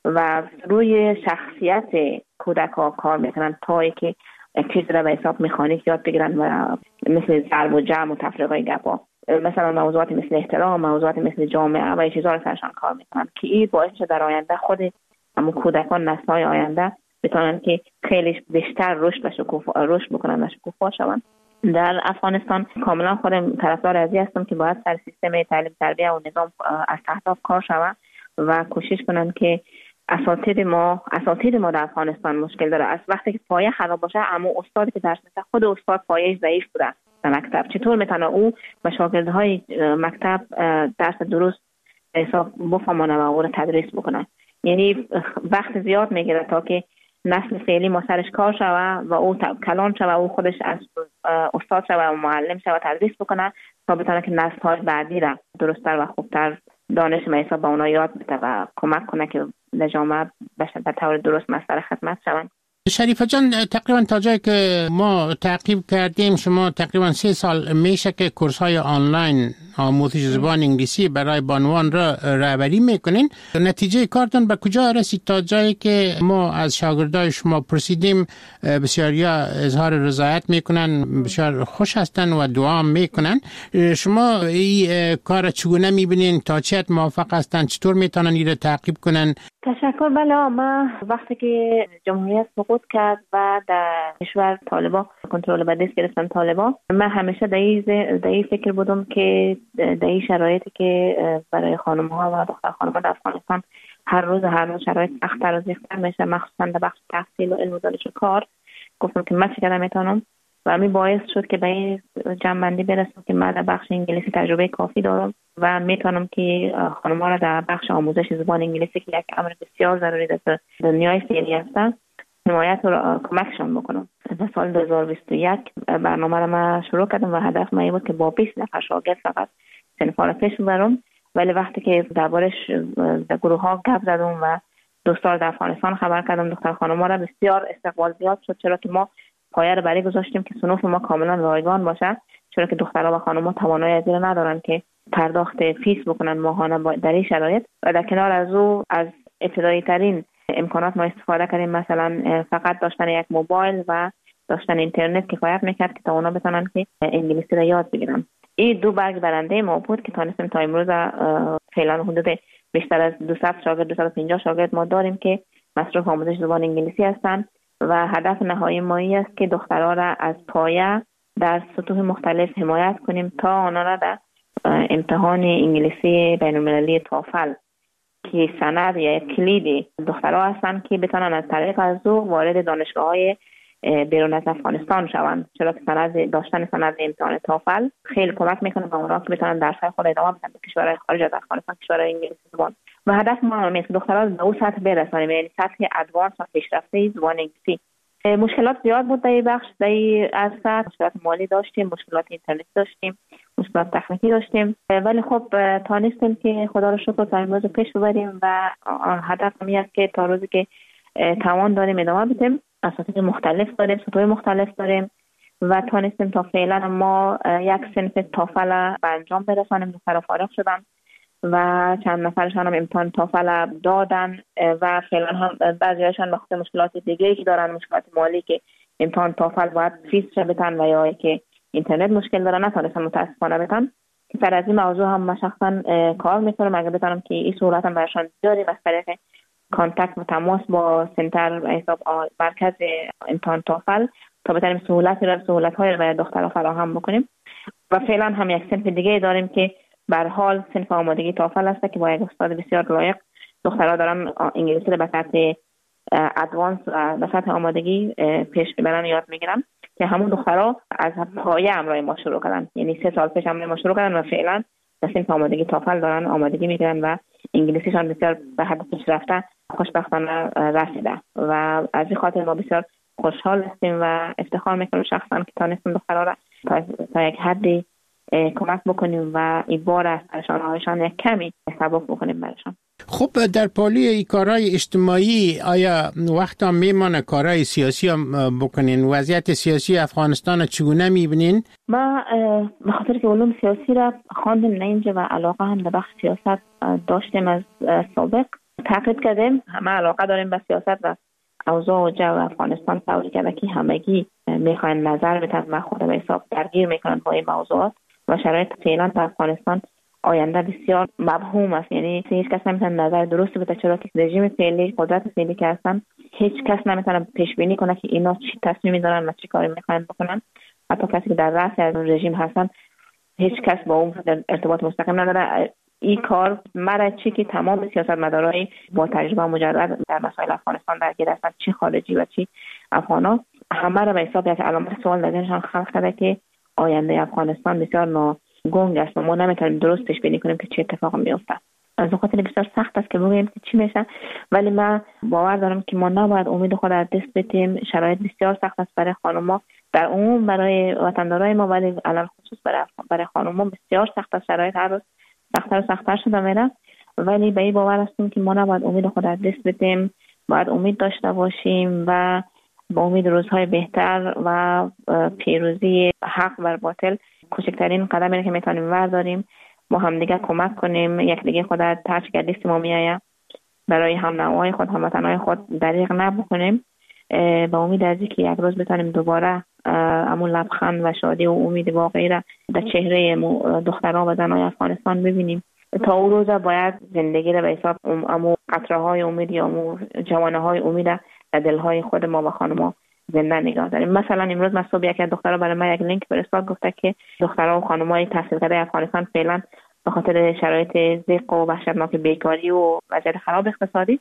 و روی شخصیت کودک‌ها کار میکنن تا اینکه چیز را به حساب مکانیک یاد بگیرن و مثل ضرب و جمع و تفریقای گپا، مثلا موضوعات مثل احترام، موضوعات مثل جامعه و چیزا رو سرشان کار میکنن که این باعث شده در آینده خود همون کودکان نسل‌های آینده بتونن که خیلی بیشتر رشد بکنن و شکوفا شون. در افغانستان کاملا خودم طرفدار ازی هستم که باید سر سیستم تعلیم تربیه و نظام از تحت کار شود و کوشش کنن که اساتید ما در افغانستان مشکل داره. از وقتی که پایه خراب باشه، اما استادی که درس میده خود استاد پایه‌اش ضعیف بوده در مکتب، چطور میتونه او و شاگردهای مکتب درس درست حساب بفهمونه و او رو تدریس بکنه؟ یعنی وقت زیاد میگیره تا که نسل فعلی ما سرش کار شوه و او کلان شوه، او خودش از استاد شوه و معلم شوه تدریس بکنه تا بتونه که نسل‌های بعدی را درست‌تر و خوبتر دانش و حساب به اونا یاد بده و کمک کنه که در جامعه به طور درست مسئله خدمت شوند. شریفه جان، تقریبا تا جایی که ما تعقیب کردیم شما تقریبا 3 سال میشه که کورس های آنلاین آموزش زبان انگلیسی برای بانوان را رهبری میکنین. نتیجه کارتون به کجا رسید تا جایی که ما از شاگردای شما پرسیدیم بسیاریا اظهار رضایت میکنن، بسیار خوش هستن و دعا میکنن. شما این کار چگونه میبینین؟ تا چه حد موافق هستن؟ چطور میتونن این را تعقیب کنن؟ تشکر. بله، ما وقتی که جمهوریت سقوط کرد و در کشور طالبان کنترل به دست گرفتن طالبان، من همیشه در این فکر بودم که در این شرایطی که برای خانم‌ها و دختر خانم‌ها در افغانستان هر روز شرایط سخت‌تر و سخت‌تر میشه، مخصوصا در بخش تحصیل و علم و دانش و کار، گفتم که من چقدر میتونم و همین باعث شد که به این جنبندی برسم که من در بخش انگلیسی تجربه کافی دارم و میتونم که خانم‌ها را در بخش آموزش زبان انگلیسی که یک امر بسیار ضروری در دنیای فعلی است حمایت و کمکشان بکنم. در سال 2021 برنامه را من شروع کردم و هدف من بود که با 20 نفر شاگرد فقط صنف‌ها را پیش ببرم، ولی وقتی که دربارش در گروه‌ها گپ زدم و دوستان در افغانستان خبر کردم، دختر خانم‌ها را بسیار استقبال زیاد شد، چرا که ما پایه را برای گذاشتیم که صنوف ما کاملا رایگان باشه، چرا که دخترها و خانم‌ها توانایی از این ندارن که پرداخت فیس بکنن ماهانه در این شرایط. و در کنار از او از ابتدایی ترین امکانات ما استفاده کردیم، مثلا فقط داشتن یک موبایل و داشتن اینترنت کفایت میکرد که تا اونا بتونن که انگلیسی را یاد بگیرن. این 2 برگ برنده ما بود که تونستیم تا امروز فعلا حدود بیشتر از 200 شاگرد 250 شاگرد ما داریم که مصروف آموزش زبان انگلیسی هستند و هدف نهایی ما است که دخترها را از پایه در سطوح مختلف حمایت کنیم تا آنها را در امتحان انگلیسی بین‌المللی توفل که سند یا کلید دخترها هستند که بتونن از طریق از او وارد دانشگاه‌های بیرون از افغانستان شوند، چرا که داشتن سند امتحان توفل خیلی کمک میکنه به اونها که بتونن درس‌های خود ادامه بدن به کشورهای خارج از افغانستان، کشورهای انگلیسی زبان. و هدف ما اینه که دخترها به اون سطح برسونیم، یعنی سطح ادوانس و پیشرفته زبان انگلیسی. مشکلات زیاد بود در این بخش، در این عرصه مشکلات مالی داشتیم، مشکلات اینترنت داشتیم، مشکلات تکنیکی داشتیم، ولی خب تانستیم که خدا رو شکر تا امروز پیش ببریم و هدف همین است که تا روزی که توان داریم ادامه بدیم. اساتید مختلف داریم، سطوح مختلف داریم و تانستیم تا فعلا ما یک صنف توفل به انجام برسانیم. دخترها فارغ شدن و چند نفرشان هم امتحان توفل دادن و فعلا هم بعضی‌هاشون به خاطر مشکلات دیگه‌ای که دارن، مشکلات مالی که امتحان توفل باید فیس بدن و یا که اینترنت مشکل دارن نتونستن متاسفانه بدن. سر از این موضوع هم من شخصا کار میکنم، اگه بتونم که این صورت هم برشان داریم از طریق کانتکت و تماس با سنتر حساب مرکز امتحان توفل تا بتونیم سهولت‌های برای دخترها فراهم بکنیم. و فعلا هم یک صنف دیگه داریم که به هر حال صنف آمادگی تافل است که با یک استاد بسیار لایق دخترها دارن انگلیسی رو به سطح ادوانس و به سطح آمادگی پیش میبرن یاد میگیرن که همون دخترها از پایه همراه ما شروع کردن، یعنی 3 سال پیش همراه ما شروع کردن و فعلا در صنف آمادگی تافل دارن آمادگی میگیرن و انگلیسیشان بسیار به حد پیشرفته خوشبختانه رسیده و از این خاطر ما بسیار خوشحال هستیم و افتخار میکنیم شخصا که تانستیم دخترها را تا یک حدی کمک بکنیم و این بار از پریشانی‌هایشان یک کمی سبک بکنیم برشان. خب در پالی ای کارهای اجتماعی آیا وقتا میمانه کارهای سیاسی هم بکنین؟ وضعیت سیاسی افغانستان چگونه میبینین؟ ما به خاطر که علوم سیاسی را خواندیم نه اینجا و علاقه هم به بخش سیاست داشتیم از سابق تعقیب کردیم، همه علاقه داریم به سیاست و اوضاع و جو افغانستان طوری که همگی میخواین نظر بدن و خود به حساب درگیر میکنن با این موضوعات و شرایط فعلا در افغانستان آینده بسیار مبهوم است، یعنی هیچ کس نمیتونه نظر درست بده چرا که رژیم فعلی قدرت فعلی که هستن هیچ کس نمیتونه پیش بینی کنه که اینا چی تصمیمی دارن و چی کاری میخوان بکنن. حتی کسی که در رأس از رژیم هستن هیچ کس با اون ارتباط مستقیم نداره. این کار مرا چی که تمام سیاستمدارای با تجربه مجرد در مسائل افغانستان درگیر هستن، چی خارجی و چی افغانا، همه را به حساب یک علامت سوال در ذهنشان خلق کرده که آینده افغانستان بسیار ناگنگ است و ما نمیتونیم درست پیش بینی کنیم که چه اتفاقی میفته. از خاطر بسیار سخت است که بگوییم که چی میشه، ولی من باور دارم که ما نباید امید خود از دست بدیم. شرایط بسیار سخت است برای خانم‌ها در عموم، برای وطندارای ما، ولی علل خصوص برای خانم‌ها بسیار سخت است. شرایط هر روز سخت‌تر و سخت‌تر شده میره، ولی به این باور هستیم که ما نباید امید خود از دست بدیم، باید امید داشته باشیم و با امید روزهای بهتر و پیروزی حق بر باطل کوچکترین قدمی که میتونیم برداریم، با هم دیگه کمک کنیم، یک دیگه خود از تاج کردیست ما میایه برای هم نوعای خود، هم وطنهای خود دریغ نبکنیم. با امید از اینکه یک روز بتونیم دوباره همون لبخند و شادی و امید واقعی را در چهره دخترها و زنهای افغانستان ببینیم. تا اون روز باید زندگی را به حساب امو قطره‌های امید یا امو جوانه‌های امید در دل‌های خود ما و خانم‌ها زنده نگاه داریم. مثلا امروز من صبح یک دخترها برای من یک لینک فرستاد، گفته که دخترها و خانم‌های تحصیل کرده افغانستان فعلا به خاطر شرایط ضیق و وحشتناک بیکاری و وضعیت خراب اقتصادی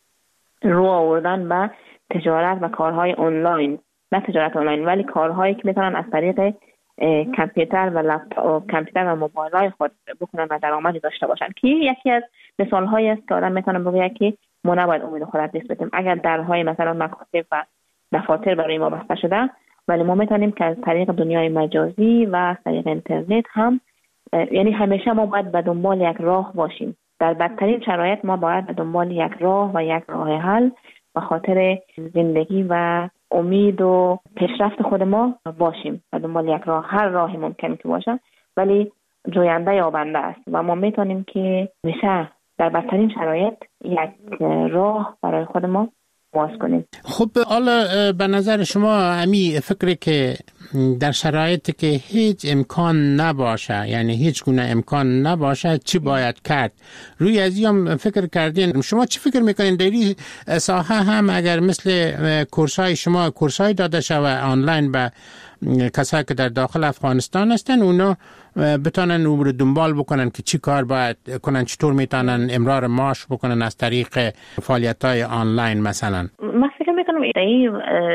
رو آوردن به تجارت و کارهای آنلاین، نه تجارت آنلاین ولی کارهایی که میتونن از طریق کامپیوتر و لپتاپ، کامپیوتر و موبایل‌های خود بکنن و درآمدی داشته باشن، که یکی از مثال‌هایی است که آدم میتونه بگه که ما نباید امید خود از دست بدیم. اگر درهای مثلا مکاتب و دفاتر برای ما بسته شده، ولی ما میتونیم که از طریق دنیای مجازی و از طریق اینترنت هم، یعنی همیشه ما باید به دنبال یک راه باشیم. در بدترین شرایط ما باید به دنبال یک راه و یک راه حل به خاطر زندگی و امید و پیشرفت خود ما باشیم. به دنبال یک راه، هر راهی ممکن که باشه ولی جوینده یابنده است و ما میتونیم که میشه در بدترین شرایط یک راه برای خود ما باز کنیم. خب حالا به نظر شما امی فکری که در شرایطی که هیچ امکان نباشه، یعنی هیچ گونه امکان نباشه، چی باید کرد؟ روی از این فکر کردین؟ شما چی فکر میکنین در این ساحه هم اگر مثل کورسای شما کورسای داده شود آنلاین به کسایی که در داخل افغانستان هستن، اونا بتونن او رو دنبال بکنن که چی کار باید کنن، چطور میتونن امرار معاش بکنن از طریق فعالیت‌های آنلاین مثلا؟ من فکر میکنم این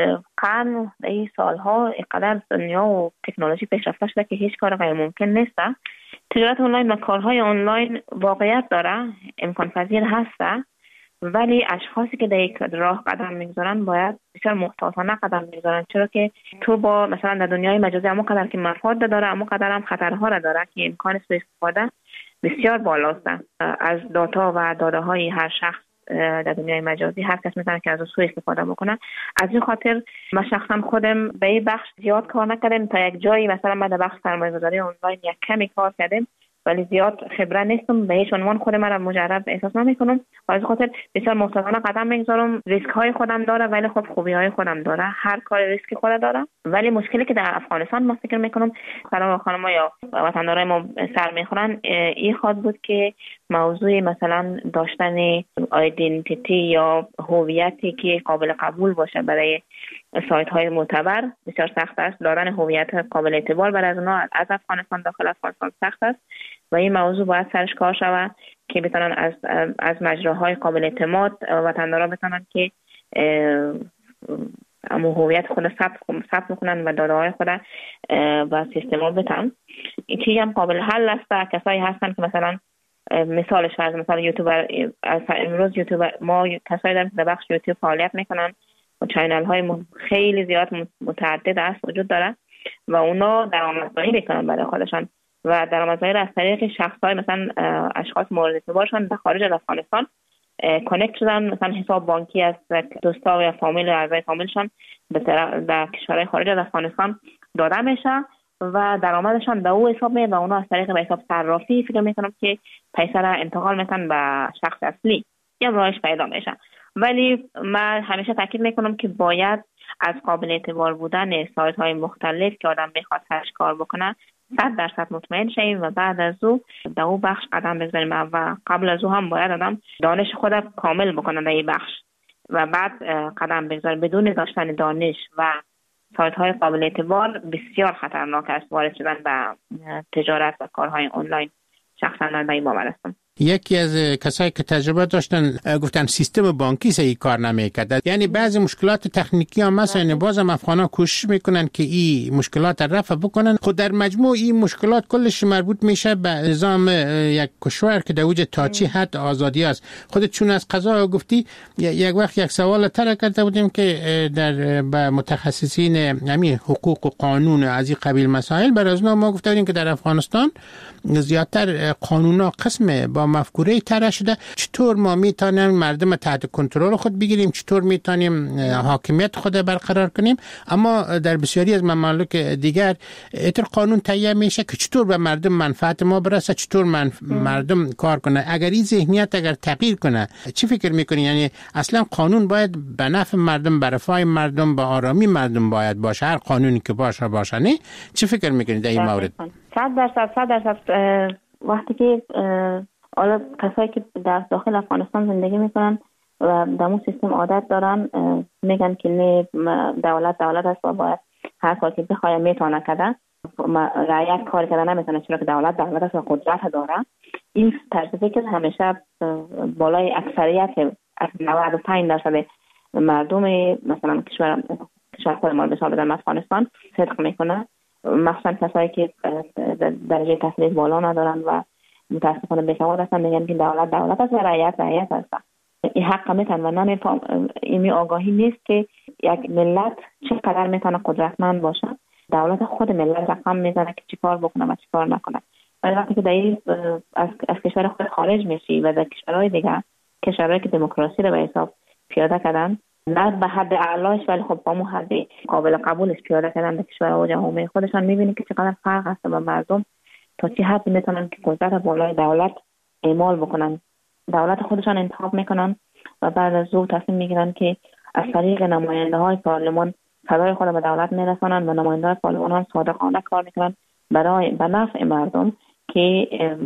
قرن، این سالها اینقدر دنیا و تکنولوژی پیشرفته شده که هیچ کار غیر ممکن نیست. تجارت آنلاین و کارهای آنلاین واقعیت داره، امکان پذیر هسته، ولی اشخاصی که در یک راه قدم میگذارن باید بسیار محتاطانه قدم میگذارن، چرا که تو با مثلا در دنیای مجازی اما قدر که مفاد داره اما قدر هم خطرها را داره که امکان سوء استفاده بسیار بالاست. از داتا و داده های هر شخص در دنیای مجازی هر کس میتونه که از سوء استفاده بکنه. از این خاطر من شخصا خودم به این بخش زیاد کار نکردم، تا یک جایی مثلا من در بخش سرمایه‌گذاری آنلاین یک کمی کار کردم ولی زیاد خبره نیستم، به هیچ عنوان خودم را مجرب احساس نمی‌کنم. از خاطر بسیار محتاطانه قدم می‌گذارم. ریسک های خودم داره ولی خب خوبی های خودم داره، هر کار ریسک خود داره. ولی مشکلی که در افغانستان ما فکر می‌کنم خانم‌ها یا وطندارای ما سر می‌خورن این خود بود که موضوع مثلا داشتن آیدنتیتی یا هویتی که قابل قبول باشه برای سایت های معتبر بسیار سخت است. دادن هویت قابل اعتبار برای اونا از افغانستان داخل افغانستان سخت است و این موضوع باید سرش کار شود که بتونن از مجراهای قابل اعتماد وطندارا بتونن که اما هویت خود ثبت میکنن و داده های خود و سیستما بتن. این چیزی هم قابل حل است. کسایی هستن که مثلا مثالش فرض مثلا یوتیوبر، امروز یوتیوبر ما کسایی داریم که در بخش یوتیوب فعالیت میکنن و چینل های خیلی زیاد متعدد است وجود داره و اونا درآمدزایی میکنن برای خودشان و درآمدزایی از طریق شخصای مثلا اشخاص مورد اعتبارشان در خارج از افغانستان کانکت شدن، مثلا حساب بانکی از دوستا یا فامیل و اعضای فامیلشان در کشورهای خارج از افغانستان داده میشه و درآمدشان به او حساب میاد و اونا از طریق به حساب صرافی فکر میکنم که پیسه را انتقال میکنن به شخص اصلی یا راهش پیدا میشه. ولی من همیشه تاکید میکنم که باید از قابل اعتبار بودن سایت های مختلف که آدم بخواد سرش کار بکنه 100% مطمئن شیم و بعد از او در او بخش قدم بزنیم و قبل از او هم باید آدم دانش خود کامل بکنه در این بخش و بعد قدم بگذاره. بدون داشتن دانش و سایت های قابل اعتبار بسیار خطرناک است وارد شدن به تجارت و کارهای آنلاین. شخصا من به این باور هستم. یکی از کسایی که تجربه داشتن گفتن سیستم بانکی صحیح کار نمیکرد، یعنی بعضی مشکلات تکنیکی هم مثلا بازم افغانا کوشش میکنن که این مشکلات رفع بکنن. خود در مجموع این مشکلات کلش مربوط میشه به نظام یک کشور که در اوج تا چی حد آزادی است. خودت چون از قضا گفتی یک وقت یک سوال تر کرده بودیم که در با متخصصین همین حقوق و قانون از این قبیل مسائل برای از ما گفته بودیم که در افغانستان زیادتر قانونا قسم با مفکوره طرح شده. چطور ما میتونیم مردم تحت کنترل خود بگیریم، چطور میتونیم حاکمیت خود برقرار کنیم، اما در بسیاری از ممالک دیگر ایتر قانون تهیه میشه که چطور به مردم منفعت ما برسه، چطور مردم کار کنه. اگر این ذهنیت اگر تغییر کنه چی فکر میکنی؟ یعنی اصلا قانون باید به نفع مردم، به رفاه مردم، به آرامی مردم باید باشه، هر قانونی که باشه نه؟ چی فکر میکنی در این مورد؟ 100% وقتی که حالا کسایی که در داخل افغانستان زندگی میکنن و در اون سیستم عادت دارن میگن که نه دولت است و باید هر کار که بخواه میتونه کرده، رعیت کار کردن نمیتونه چرا که دولت است و قدرت داره. این طرز فکر همیشه بالای اکثریت 95% مردم مثلا کشور خود ما به در افغانستان صدق میکنه، مخصوصا کسایی که درجه تحصیلی بالا ندارن و متاسفانه بیسواد هستن میگن که دولت است و رعیت هست. این حق میتن و نمیفهم این آگاهی نیست که یک ملت چقدر میتونه قدرتمند باشه. دولت خود ملت رقم میزنه که چیکار بکنه و چیکار نکنه. ولی وقتی که از کشور خود خارج میشی و در کشورهای دیگه، کشورهایی که دموکراسی رو به حساب پیاده کردن، نه به حد اعلاش ولی خب با حد قابل قبولش پیاده کردن در کشورها و جامعه خودشان، میبینی که چقدر فرق هست و مردم تا چه حد میتونن که قدرت بالای دولت اعمال بکنن. دولت خودشان انتخاب میکنن و بعد از او تصمیم میگیرن که از طریق نماینده های پارلمان صدای خود به دولت میرسانن و نماینده های پارلمان هم صادقانه کار میکنن برای به نفع مردم که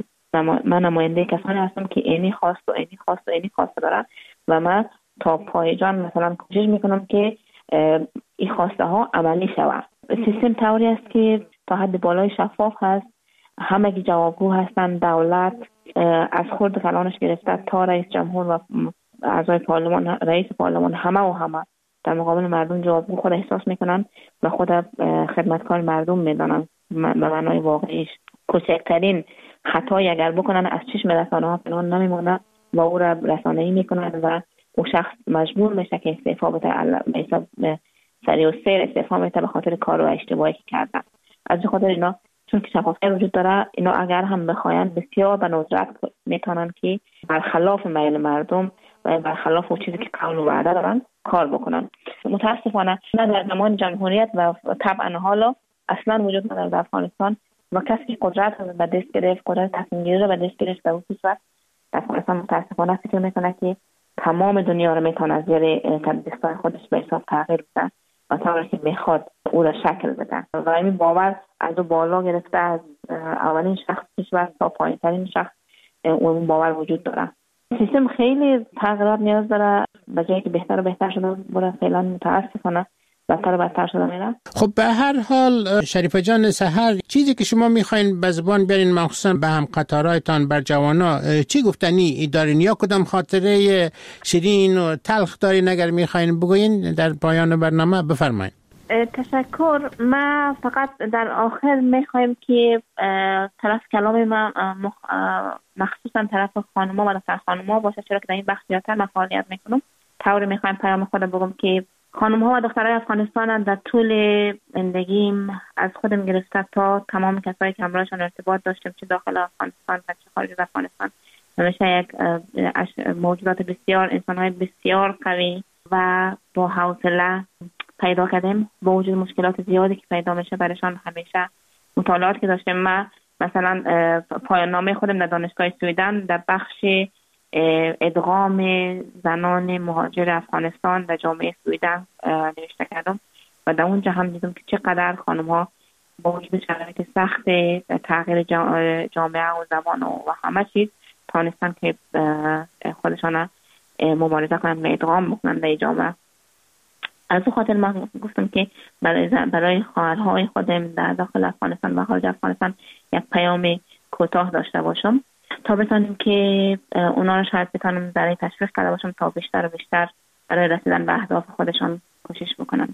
من نماینده کسانی هستم که اینی خواست و اینی خواست و اینی خواست دارن و من تا پای جان مثلا کوشش میکنم که این خواسته ها عملی شود. سیستم طوری است که تا حد بالای شفاف هست، همه کی جوابگو هستن. دولت از خرد کلانش گرفته تا رئیس جمهور و اعضای پارلمان، رئیس پارلمان، همه در مقابل مردم جوابگو خود احساس میکنن و خود خدمتکار مردم میدانن. به معنای واقعیش کوچکترین خطایی اگر بکنن از چشم رسانه ها پنهان نمیمونه و او را رسانه‌ای میکنن و او شخص مجبور میشه که استعفا بده، به حساب سریع و سیر استعفا میده به خاطر کار و اشتباهی که کردن. از خاطر اینا چون که شفافیت وجود داره، اینا اگر هم بخواین بسیار به ندرت میتونن که برخلاف میل مردم و برخلاف اون چیزی که قول و وعده دارن کار بکنن. متاسفانه نه در زمان جمهوریت و طبعا حالا اصلا وجود نداره در افغانستان و کسی که قدرت رو به دست گرفت، قدرت تصمیم گیری رو به دست گرفت، در اون صورت در افغانستان متاسفانه فکر میکنه که تمام دنیا رو میتونه از زیر دستای خودش به حساب تغییر بده و طوری که میخواد او را شکل بده و این باور از او بالا گرفته، از اولین شخص کشور تا پایین ترین شخص اون باور وجود داره. سیستم خیلی تغییرات نیاز داره، به جایی که بهتر و بهتر شده بره. فعلا متاسفانه بدتر شده میره. خب به هر حال شریفه جان سحر، چیزی که شما میخواین به زبان بیارین مخصوصا به هم قطارایتان بر جوانا چی گفتنی دارین یا کدام خاطره شیرین و تلخ دارین اگر میخواین بگوین در پایان برنامه بفرمایید. تشکر. ما فقط در آخر میخوایم که طرف کلام ما مخصوصا طرف خانوما و دختر خانوما باشه، چرا که در این بخش زیادتر من فعالیت میکنم. طوری میخوایم پیام خود بگم که خانم ها و دخترای افغانستان در طول زندگیم از خودم گرفته تا تمام کسایی که همراهشان ارتباط داشتیم، چه داخل افغانستان و چه خارج از افغانستان، همیشه یک موجودات بسیار، انسان‌های بسیار قوی و با حوصله پیدا کردیم. با وجود مشکلات زیادی که پیدا میشه برایشان، همیشه مطالعات که داشتیم، ما مثلا پایان نامه خودم در دانشگاه سویدن در بخش ادغام زنان مهاجر افغانستان در جامعه سویدن نوشته کردم و در اونجا هم دیدم که چقدر خانم ها با وجود شرایط سخت تغییر جامعه و زبان و همه چیز تانستن که خودشان مبارزه کنند و ادغام بکنند در جامعه. از اون خاطر من گفتم که برای خواهرهای خودم در داخل افغانستان و خارج افغانستان یک پیام کوتاه داشته باشم تا بتونیم که اونا رو شاید بتونم برای تشویق کرده باشم تا بیشتر و بیشتر برای رسیدن به اهداف خودشان کوشش بکنن.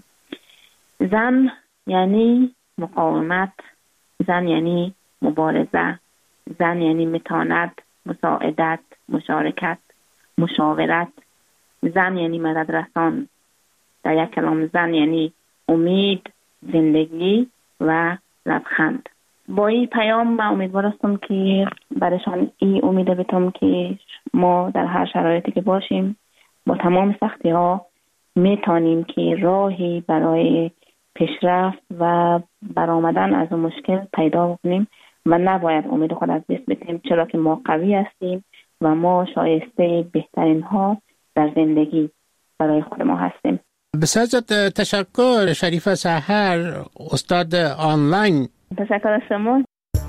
زن یعنی مقاومت، زن یعنی مبارزه، زن یعنی متانت، مساعدت، مشارکت، مشاورت، زن یعنی مدد رسان. در یک کلام زن یعنی امید، زندگی و لبخند. با این پیام من امیدوار هستم که برایشان این امید بتم که ما در هر شرایطی که باشیم با تمام سختی ها میتونیم که راهی برای پیشرفت و برآمدن از اون مشکل پیدا کنیم و نباید امید خود از دست بدیم، چرا که ما قوی هستیم و ما شایسته بهترین ها در زندگی برای خود ما هستیم. بسیار تشکر شریفه سحر، استاد آنلاین. تشکر از شما.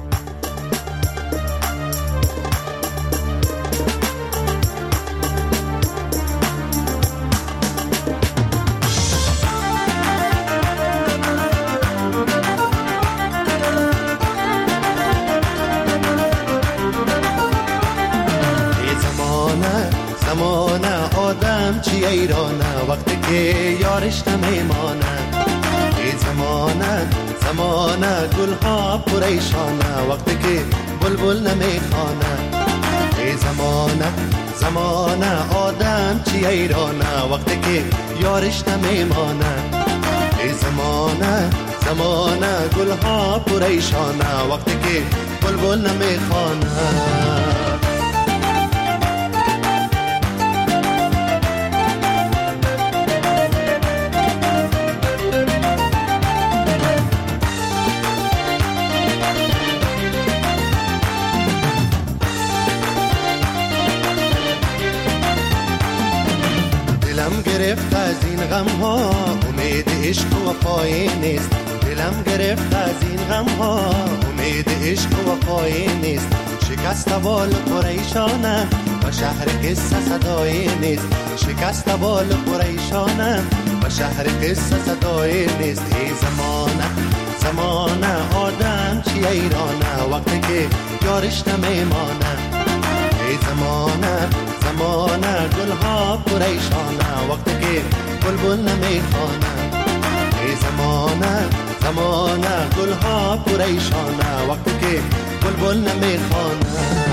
زمانه آدم چی ایرانه وقتی که یارش نمیمانه. ای زمانه گلها پریشانه وقتی که بلبل نمیخوانه. ای زمانه آدم چی ایرانه وقتی که یارش نمیمانه. ای زمانه گلها پریشانه وقتی که بلبل نمیخوانه. گرفت از این غم ها امید عشق و وفای نیست. دلم گرفت از این غم ها امید عشق و وفای نیست. شکست بال پریشانه و شهر قصه صدای نیست. شکست بال پریشانه و شهر قصه صدای نیست. ای زمانه آدم چی ایرانه وقتی که یارش نمیمانه. ای زمانه گلها پریشانه وقتی که بلبل نمیخوانه. ای زمانه گلها پریشانه وقتی که بلبل نمیخوانه.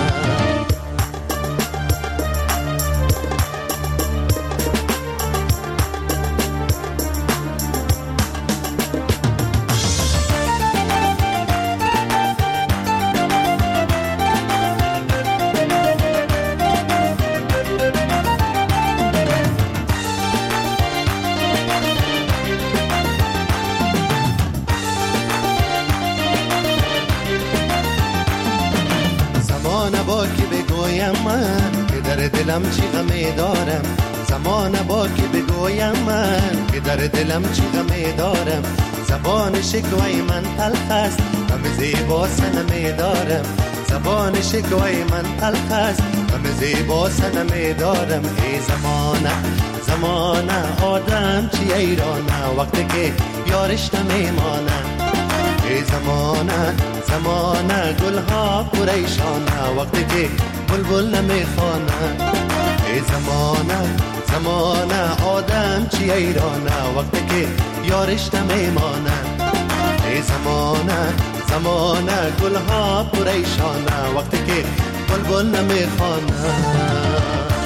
دلم چی غمی دارم. زمان با که بگویم من که در دلم چی غمی دارم. زبان شکوای من تلخ است غم زیبا سنمی دارم. زبان شکوای من تلخ است غم زیبا سنمی دارم. ای زمانه آدم چی ایرانه وقتی که یارش نمیمانه. ای زمانه زمانه گلها پریشانه وقتی که بلبل نمیخوانه. ای زمانه زمانه آدم چی ایرانه وقتی که یارش نمیمانه. ای زمانه زمانه گلها پریشانه وقتی که بلبل نمیخوانه.